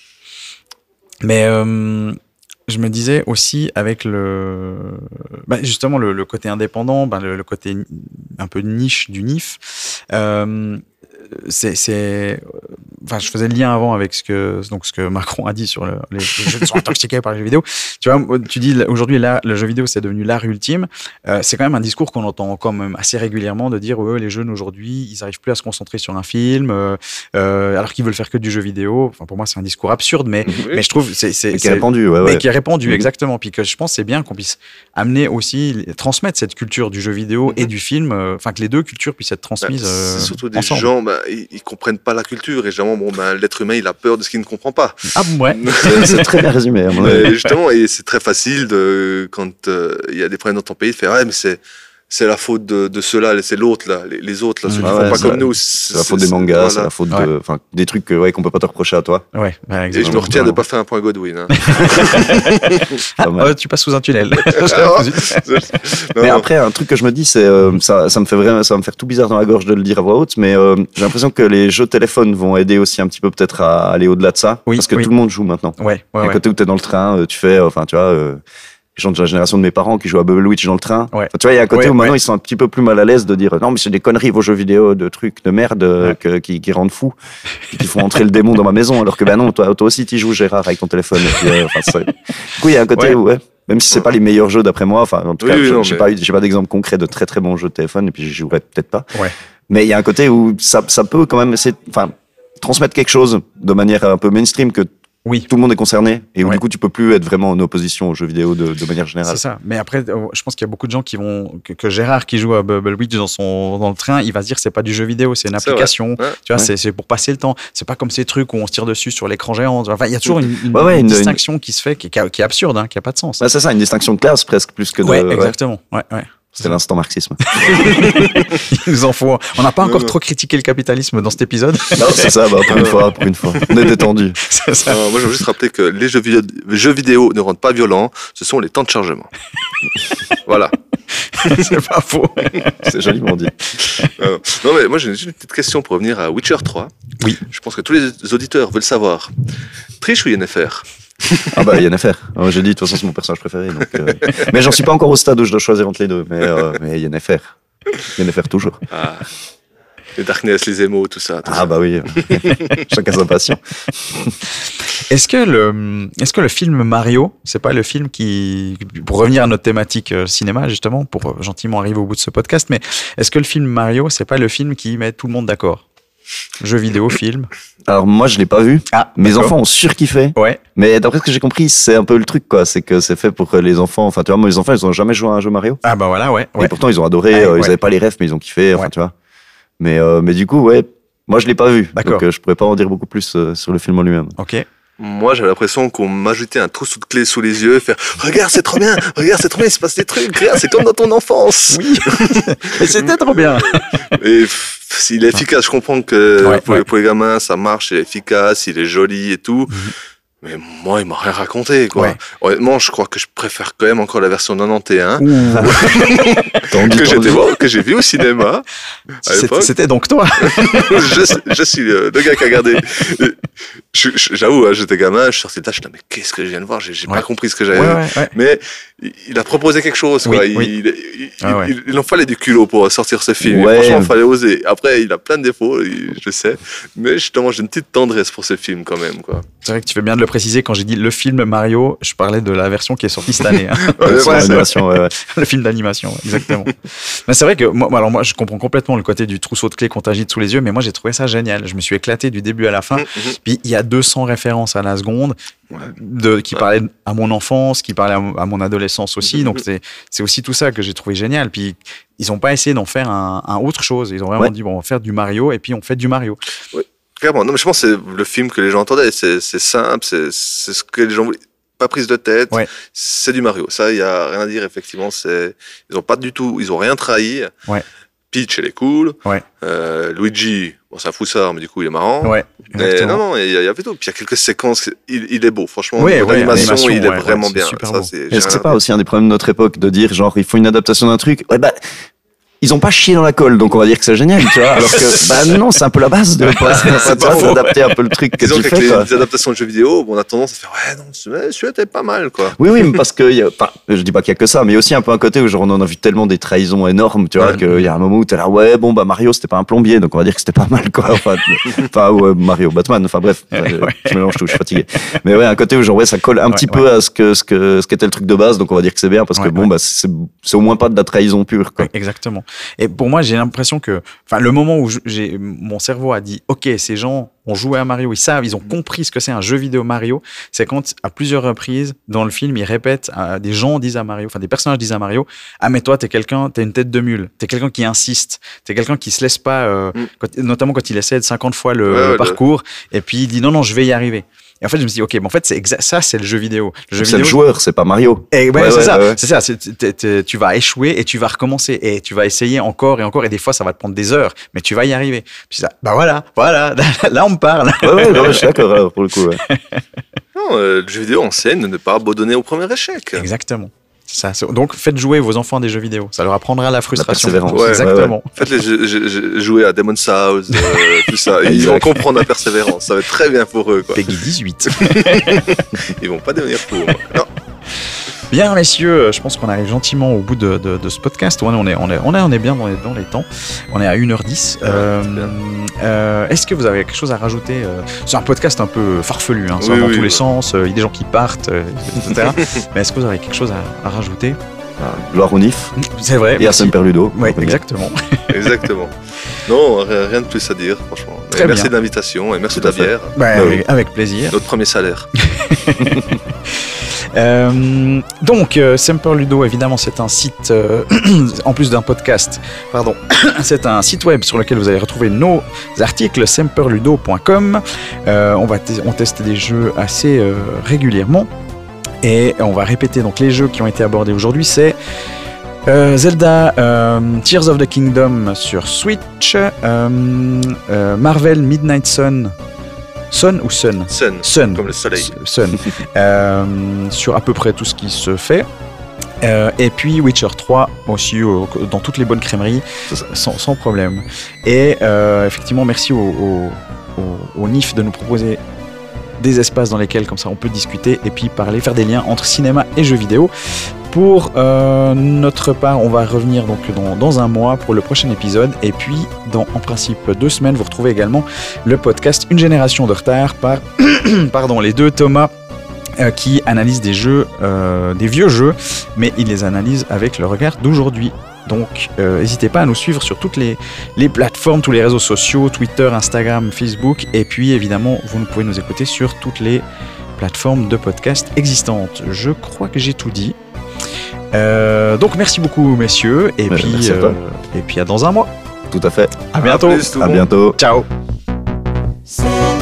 Mais euh, je me disais aussi avec le, bah, justement le, le côté indépendant, bah, le, le côté ni- un peu niche du N I F. Euh, c'est, c'est, enfin, je faisais le lien avant avec ce que, donc ce que Macron a dit sur le, les, les jeux sont intoxiqués par les jeux vidéo. Tu vois, tu dis là, aujourd'hui là, le jeu vidéo c'est devenu l'art ultime. Euh, c'est quand même un discours qu'on entend quand même assez régulièrement de dire ouais, les jeunes aujourd'hui ils arrivent plus à se concentrer sur un film, euh, euh, alors qu'ils veulent faire que du jeu vidéo. Enfin pour moi c'est un discours absurde, mais Oui. mais je trouve c'est c'est Mais qui c'est- est répandu, ouais, mais ouais. qui est répandu, Mhm. exactement. Puis que je pense que c'est bien qu'on puisse amener aussi, transmettre cette culture du jeu vidéo et Mhm. du film, euh, enfin que les deux cultures puissent être Bah, transmises euh, c'est surtout des ensemble. gens, bah, ils, ils comprennent pas la culture et généralement, bon, bah, l'être humain, il a peur de ce qu'il ne comprend pas. Ah ouais, C'est c'est très bien résumé, à mon avis. Mais justement, et c'est très facile de, quand euh, il y a des problèmes dans ton pays, de faire ouais, mais c'est c'est la faute de, de ceux-là, c'est l'autre là, les, les autres là, ceux Mhm. qui Ah font ouais, pas c'est comme la- nous. C'est la faute des mangas, c'est la faute Ouais. de, enfin, des trucs que, ouais, qu'on peut pas te reprocher à toi. ouais, bah, Et je exactement. me retiens de pas faire un point Godwin. Hein. Ah, Pas mal. oh, tu passes sous un tunnel. Non, Mais non. après, un truc que je me dis, c'est euh, ça, ça me fait vraiment, ça va me faire tout bizarre dans la gorge de le dire à voix haute, mais euh, j'ai l'impression que les jeux téléphone vont aider aussi un petit peu peut-être à aller au-delà de ça, Oui, parce que oui. tout le monde joue maintenant. Ouais, ouais, Il y a un ouais. côté où t'es dans le train, euh, tu fais, euh, enfin, tu vois, euh, les gens de la génération de mes parents qui jouent à Bubble Witch dans le train. Ouais. Enfin, tu vois, il y a un côté Ouais, où maintenant ouais. ils sont un petit peu plus mal à l'aise de dire non, mais c'est des conneries vos jeux vidéo, de trucs de merde euh, Ouais. que- qui, qui rendent fou, et qui font entrer le démon dans ma maison, alors que ben non, toi, toi aussi tu joues Gérard avec ton téléphone. Et puis, euh, enfin, c'est- du coup, il y a un côté Ouais. où, ouais, même si c'est pas les meilleurs jeux d'après moi, enfin, en tout Oui, cas, oui, je- non, j'ai mais- pas, eu- j'ai pas d'exemple concret de très très bons jeux de téléphone, et puis j'y jouerai peut-être pas. Ouais. Mais il y a un côté où ça, ça peut quand même essayer, enfin, transmettre quelque chose de manière un peu mainstream que Oui. tout le monde est concerné et où Ouais. du coup tu peux plus être vraiment en opposition aux jeux vidéo de, de manière générale. C'est ça. Mais après, euh, je pense qu'il y a beaucoup de gens qui vont que, que Gérard qui joue à Bubble Witch dans son dans le train, il va se dire c'est pas du jeu vidéo, c'est une C'est application. vrai. Ouais. Tu vois, Ouais. c'est c'est pour passer le temps. C'est pas comme ces trucs où on se tire dessus sur l'écran géant. Enfin, il y a toujours une, une- Ouais, ouais, une une- distinction qui se fait, qui, qui est qui est absurde, hein, qui a pas de sens. Bah, c'est ça, une distinction de classe presque plus que de. ouais, ouais. exactement. Ouais, ouais. C'était l'instant marxisme. Il nous en faut. On n'a pas encore Non, non. trop critiqué le capitalisme dans cet épisode. non, c'est ça, bah, pour une fois, pour une fois. On est détendu. C'est ça. Non, moi, je veux juste rappeler que les jeux vidéo, les jeux vidéo ne rendent pas violents, ce sont les temps de chargement. Voilà. C'est pas faux. C'est joliment dit. Euh, non, mais moi, j'ai juste une petite question pour revenir à Witcher trois. Oui. Je pense que tous les auditeurs veulent savoir. Triche ou Y N F R? Ah bah, Yennefer. Ouais, j'ai dit, de toute façon, c'est mon personnage préféré. Donc, euh... Mais j'en suis pas encore au stade où je dois choisir entre les deux. Mais, euh, mais Yennefer. Yennefer toujours. Ah. Les Darkness, les émos, tout ça. Tout Ah ça. bah oui. Chacun sa passion. Est-ce que le, est-ce que le film Mario, c'est pas le film qui, pour revenir à notre thématique euh, cinéma justement, pour euh, gentiment arriver au bout de ce podcast, mais est-ce que le film Mario, c'est pas le film qui met tout le monde d'accord? Jeux vidéo, film. Alors moi, je l'ai pas vu. Ah, Mes d'accord. enfants ont surkiffé. Ouais. Mais d'après ce que j'ai compris, c'est un peu le truc, quoi. C'est que c'est fait pour que les enfants. Enfin, tu vois, moi, les enfants, ils ont jamais joué à un jeu Mario. Ah bah voilà, ouais. Et ouais. pourtant, ils ont adoré. Ouais, euh, ouais. Ils avaient pas les rêves, mais ils ont kiffé. Enfin, Ouais. tu vois. Mais, euh, mais du coup, ouais. Moi, je l'ai pas vu. D'accord. Donc, euh, je pourrais pas en dire beaucoup plus euh, sur le film en lui-même. Ok. Moi, j'avais l'impression qu'on m'ajoutait un trousseau de clés sous les yeux et faire « Regarde, c'est trop bien, regarde, c'est trop bien, il se passe des trucs, regarde, c'est comme dans ton enfance !» Oui, mais c'était trop bien. Et pff, il est efficace, je comprends que Ouais, pour, ouais. Les, pour les gamins, ça marche, il est efficace, il est joli et tout. Mhm. Mais moi, il m'a rien raconté, quoi. Ouais. Honnêtement, je crois que je préfère quand même encore la version quatre-vingt-onze Ouh, Tendu, que j'ai tendu. été voir, que j'ai vu au cinéma à c'était, l'époque. c'était donc toi. je, je suis le, le gars qui a regardé. Je- je- J'avoue, hein, j'étais gamin, je suis sorti de là, je me disais, mais qu'est-ce que je viens de voir? J'ai j'ai Ouais. pas compris ce que j'avais Ouais, vu. ouais, ouais. Mais il- il a proposé quelque chose, Oui, quoi. Il, oui. il, il, Ah ouais. il- il en fallait du culot pour sortir ce film. Et Ouais. franchement, il fallait oser. Après, il a plein de défauts, il- je le sais. Mais justement, j'ai une petite tendresse pour ce film quand même, quoi. C'est vrai que tu fais bien de le préciser. Quand j'ai dit le film Mario, je parlais de la version qui est sortie cette année. hein. Ouais, Ouais, ouais, l'animation, ouais, ouais. Le film d'animation, ouais, exactement. Mais c'est vrai que moi, alors moi, je comprends complètement le côté du trousseau de clés qu'on t'agite sous les yeux, mais moi, j'ai trouvé ça génial. Je me suis éclaté du début à la fin. Mhm. Puis il y a deux cents références à la seconde de, qui Ouais. parlaient à mon enfance, qui parlaient à, mon- à mon adolescence aussi. Mhm. Donc c'est, c'est aussi tout ça que j'ai trouvé génial. Puis ils n'ont pas essayé d'en faire un, un autre chose. Ils ont vraiment Ouais. dit, bon, on va faire du Mario, et puis on fait du Mario. Clairement. Non, mais je pense que c'est le film que les gens entendaient. C'est c'est simple, c'est c'est ce que les gens voulaient. Pas prise de tête. Ouais. C'est du Mario. Ça, il y a rien à dire, effectivement. C'est, ils ont pas du tout, ils ont rien trahi. Ouais. Peach, elle est cool. Ouais. Euh, Luigi, bon, c'est un foussard, mais du coup, il est marrant. Ouais, Mais exactement. non, non, il y, a- il y avait tout. Puis il y a quelques séquences, il, il est beau, franchement. Ouais, Niveau ouais, d'animation, animation, il est ouais, vraiment ouais, c'est bien. super Ça, beau. c'est, j'ai Est-ce que rien c'est à pas dire. aussi un des problèmes de notre époque de dire genre il faut une adaptation d'un truc? Ouais bah ils ont pas chié dans la colle, donc on va dire que c'est génial, tu vois. Alors que bah non, c'est un peu la base de pas, C'est pas faux. d'adapter un peu le truc que Disons tu qu'avec fais. les, Quoi. les adaptations de jeux vidéo, bon, on a tendance à faire ouais, non, celui-là celui-là était pas mal, quoi. Oui, oui, mais parce que, il y a, enfin, je dis pas qu'il y a que ça, mais il y a aussi un peu un côté où genre, on en a vu tellement des trahisons énormes, tu vois, Ouais. qu'il y a un moment où t'es là, ouais, bon, bah, Mario, c'était pas un plombier, donc on va dire que c'était pas mal, quoi. Enfin, enfin ouais, Mario, Batman, enfin, bref, Ouais, je, ouais. je mélange tout, je suis fatigué. Mais ouais, un côté où genre, ouais, ça colle un Ouais, petit ouais. peu à ce que, ce que, ce qu'était le truc de base, donc on va dire que c'est bien, parce Ouais, que bon, ouais. bah, c'est, c'est au moins pas de la trahison pure, quoi. Ouais, exactement. Et pour moi, j'ai l'impression que, enfin, le moment où je- j'ai, mon cerveau a dit, OK, ces gens ont joué à Mario, ils savent, ils ont compris ce que c'est un jeu vidéo Mario, c'est quand, à plusieurs reprises, dans le film, ils répètent, euh, des gens disent à Mario, enfin, des personnages disent à Mario, ah, mais toi, t'es quelqu'un, t'es une tête de mule, t'es quelqu'un qui insiste, t'es quelqu'un qui se laisse pas, euh, Mm. quand- notamment quand il essaie de cinquante fois le, Ouais, le ouais, le- parcours, et puis il dit, non, non, je vais y arriver. Et en fait, je me suis dit, OK, mais en fait, c'est exa- ça, c'est le jeu vidéo. Le jeu C'est le vidéo, joueur, c'est pas Mario. et ouais, Ouais, c'est ouais, ça, ouais, ouais. c'est ça. c'est- t'es- t'es- tu vas échouer et tu vas recommencer et tu vas essayer encore et encore et des fois ça va te prendre des heures, mais tu vas y arriver. Puis ça, bah voilà, voilà, là on me parle. Ouais, ouais, non, je suis d'accord, alors, pour le coup, ouais. Non, euh, le jeu vidéo enseigne de ne pas abandonner au premier échec. Exactement. C'est Ça, c'est- donc faites jouer vos enfants à des jeux vidéo, ça leur apprendra la frustration. persévérance. Ouais, Exactement. Faites-les jou- jou- jou- jouer à Demon's Souls, euh, tout ça. Et ils vont Exact. comprendre la persévérance. Ça va être très bien pour eux, quoi. Peggy dix-huit. Ils vont pas devenir fous. Non. Bien messieurs, je pense qu'on arrive gentiment au bout de, de- de ce podcast. Ouais, on est, on est, on est, on est bien dans les, dans les temps. On est à une heure dix. Euh, c'est bien. euh, Est-ce que vous avez quelque chose à rajouter euh, C'est un podcast un peu farfelu, hein, ça va Oui, dans oui, tous les ouais. sens. euh, Il y a des gens qui partent, euh, et cetera. Mais est-ce que vous avez quelque chose à, à rajouter Gloire au N I F C'est vrai. et à merci. Semper Ludo. Oui, On peut dire. exactement. Exactement. Non, rien rien de plus à dire, franchement. Mais Très merci bien. de l'invitation et merci Tout de à la fait. bière. Bah, Bah avec, avec plaisir. Notre premier salaire. Euh, donc, euh, Semper Ludo, évidemment, c'est un site, euh, en plus d'un podcast, pardon, c'est un site web sur lequel vous allez retrouver nos articles, semperludo point com. Euh, on va te- on teste des jeux assez euh, régulièrement. Et on va répéter donc les jeux qui ont été abordés aujourd'hui, c'est euh, Zelda euh, Tears of the Kingdom sur Switch, euh, euh, Marvel Midnight Sun, Sun ou Sun Sun, Sun, comme le soleil. S- Sun, euh, sur à peu près tout ce qui se fait. Euh, et puis Witcher trois aussi euh, dans toutes les bonnes crèmeries sans, sans problème. Et euh, effectivement merci au, au, au, au N I F de nous proposer des espaces dans lesquels comme ça on peut discuter et puis parler, faire des liens entre cinéma et jeux vidéo. Pour euh, notre part, on va revenir donc dans, dans un mois pour le prochain épisode et puis dans en principe deux semaines, vous retrouvez également le podcast Une génération de retard par pardon, les deux Thomas euh, qui analysent des jeux, euh, des vieux jeux, mais ils les analysent avec le regard d'aujourd'hui. Donc euh, n'hésitez pas à nous suivre sur toutes les, les plateformes, tous les réseaux sociaux, Twitter, Instagram, Facebook, et puis évidemment vous pouvez nous écouter sur toutes les plateformes de podcast existantes. Je crois que j'ai tout dit. Euh, donc merci beaucoup messieurs, et Ouais, puis merci à toi. et puis à dans un mois. Tout à fait. À bientôt. plus, tout le À monde. bientôt. Ciao. C'est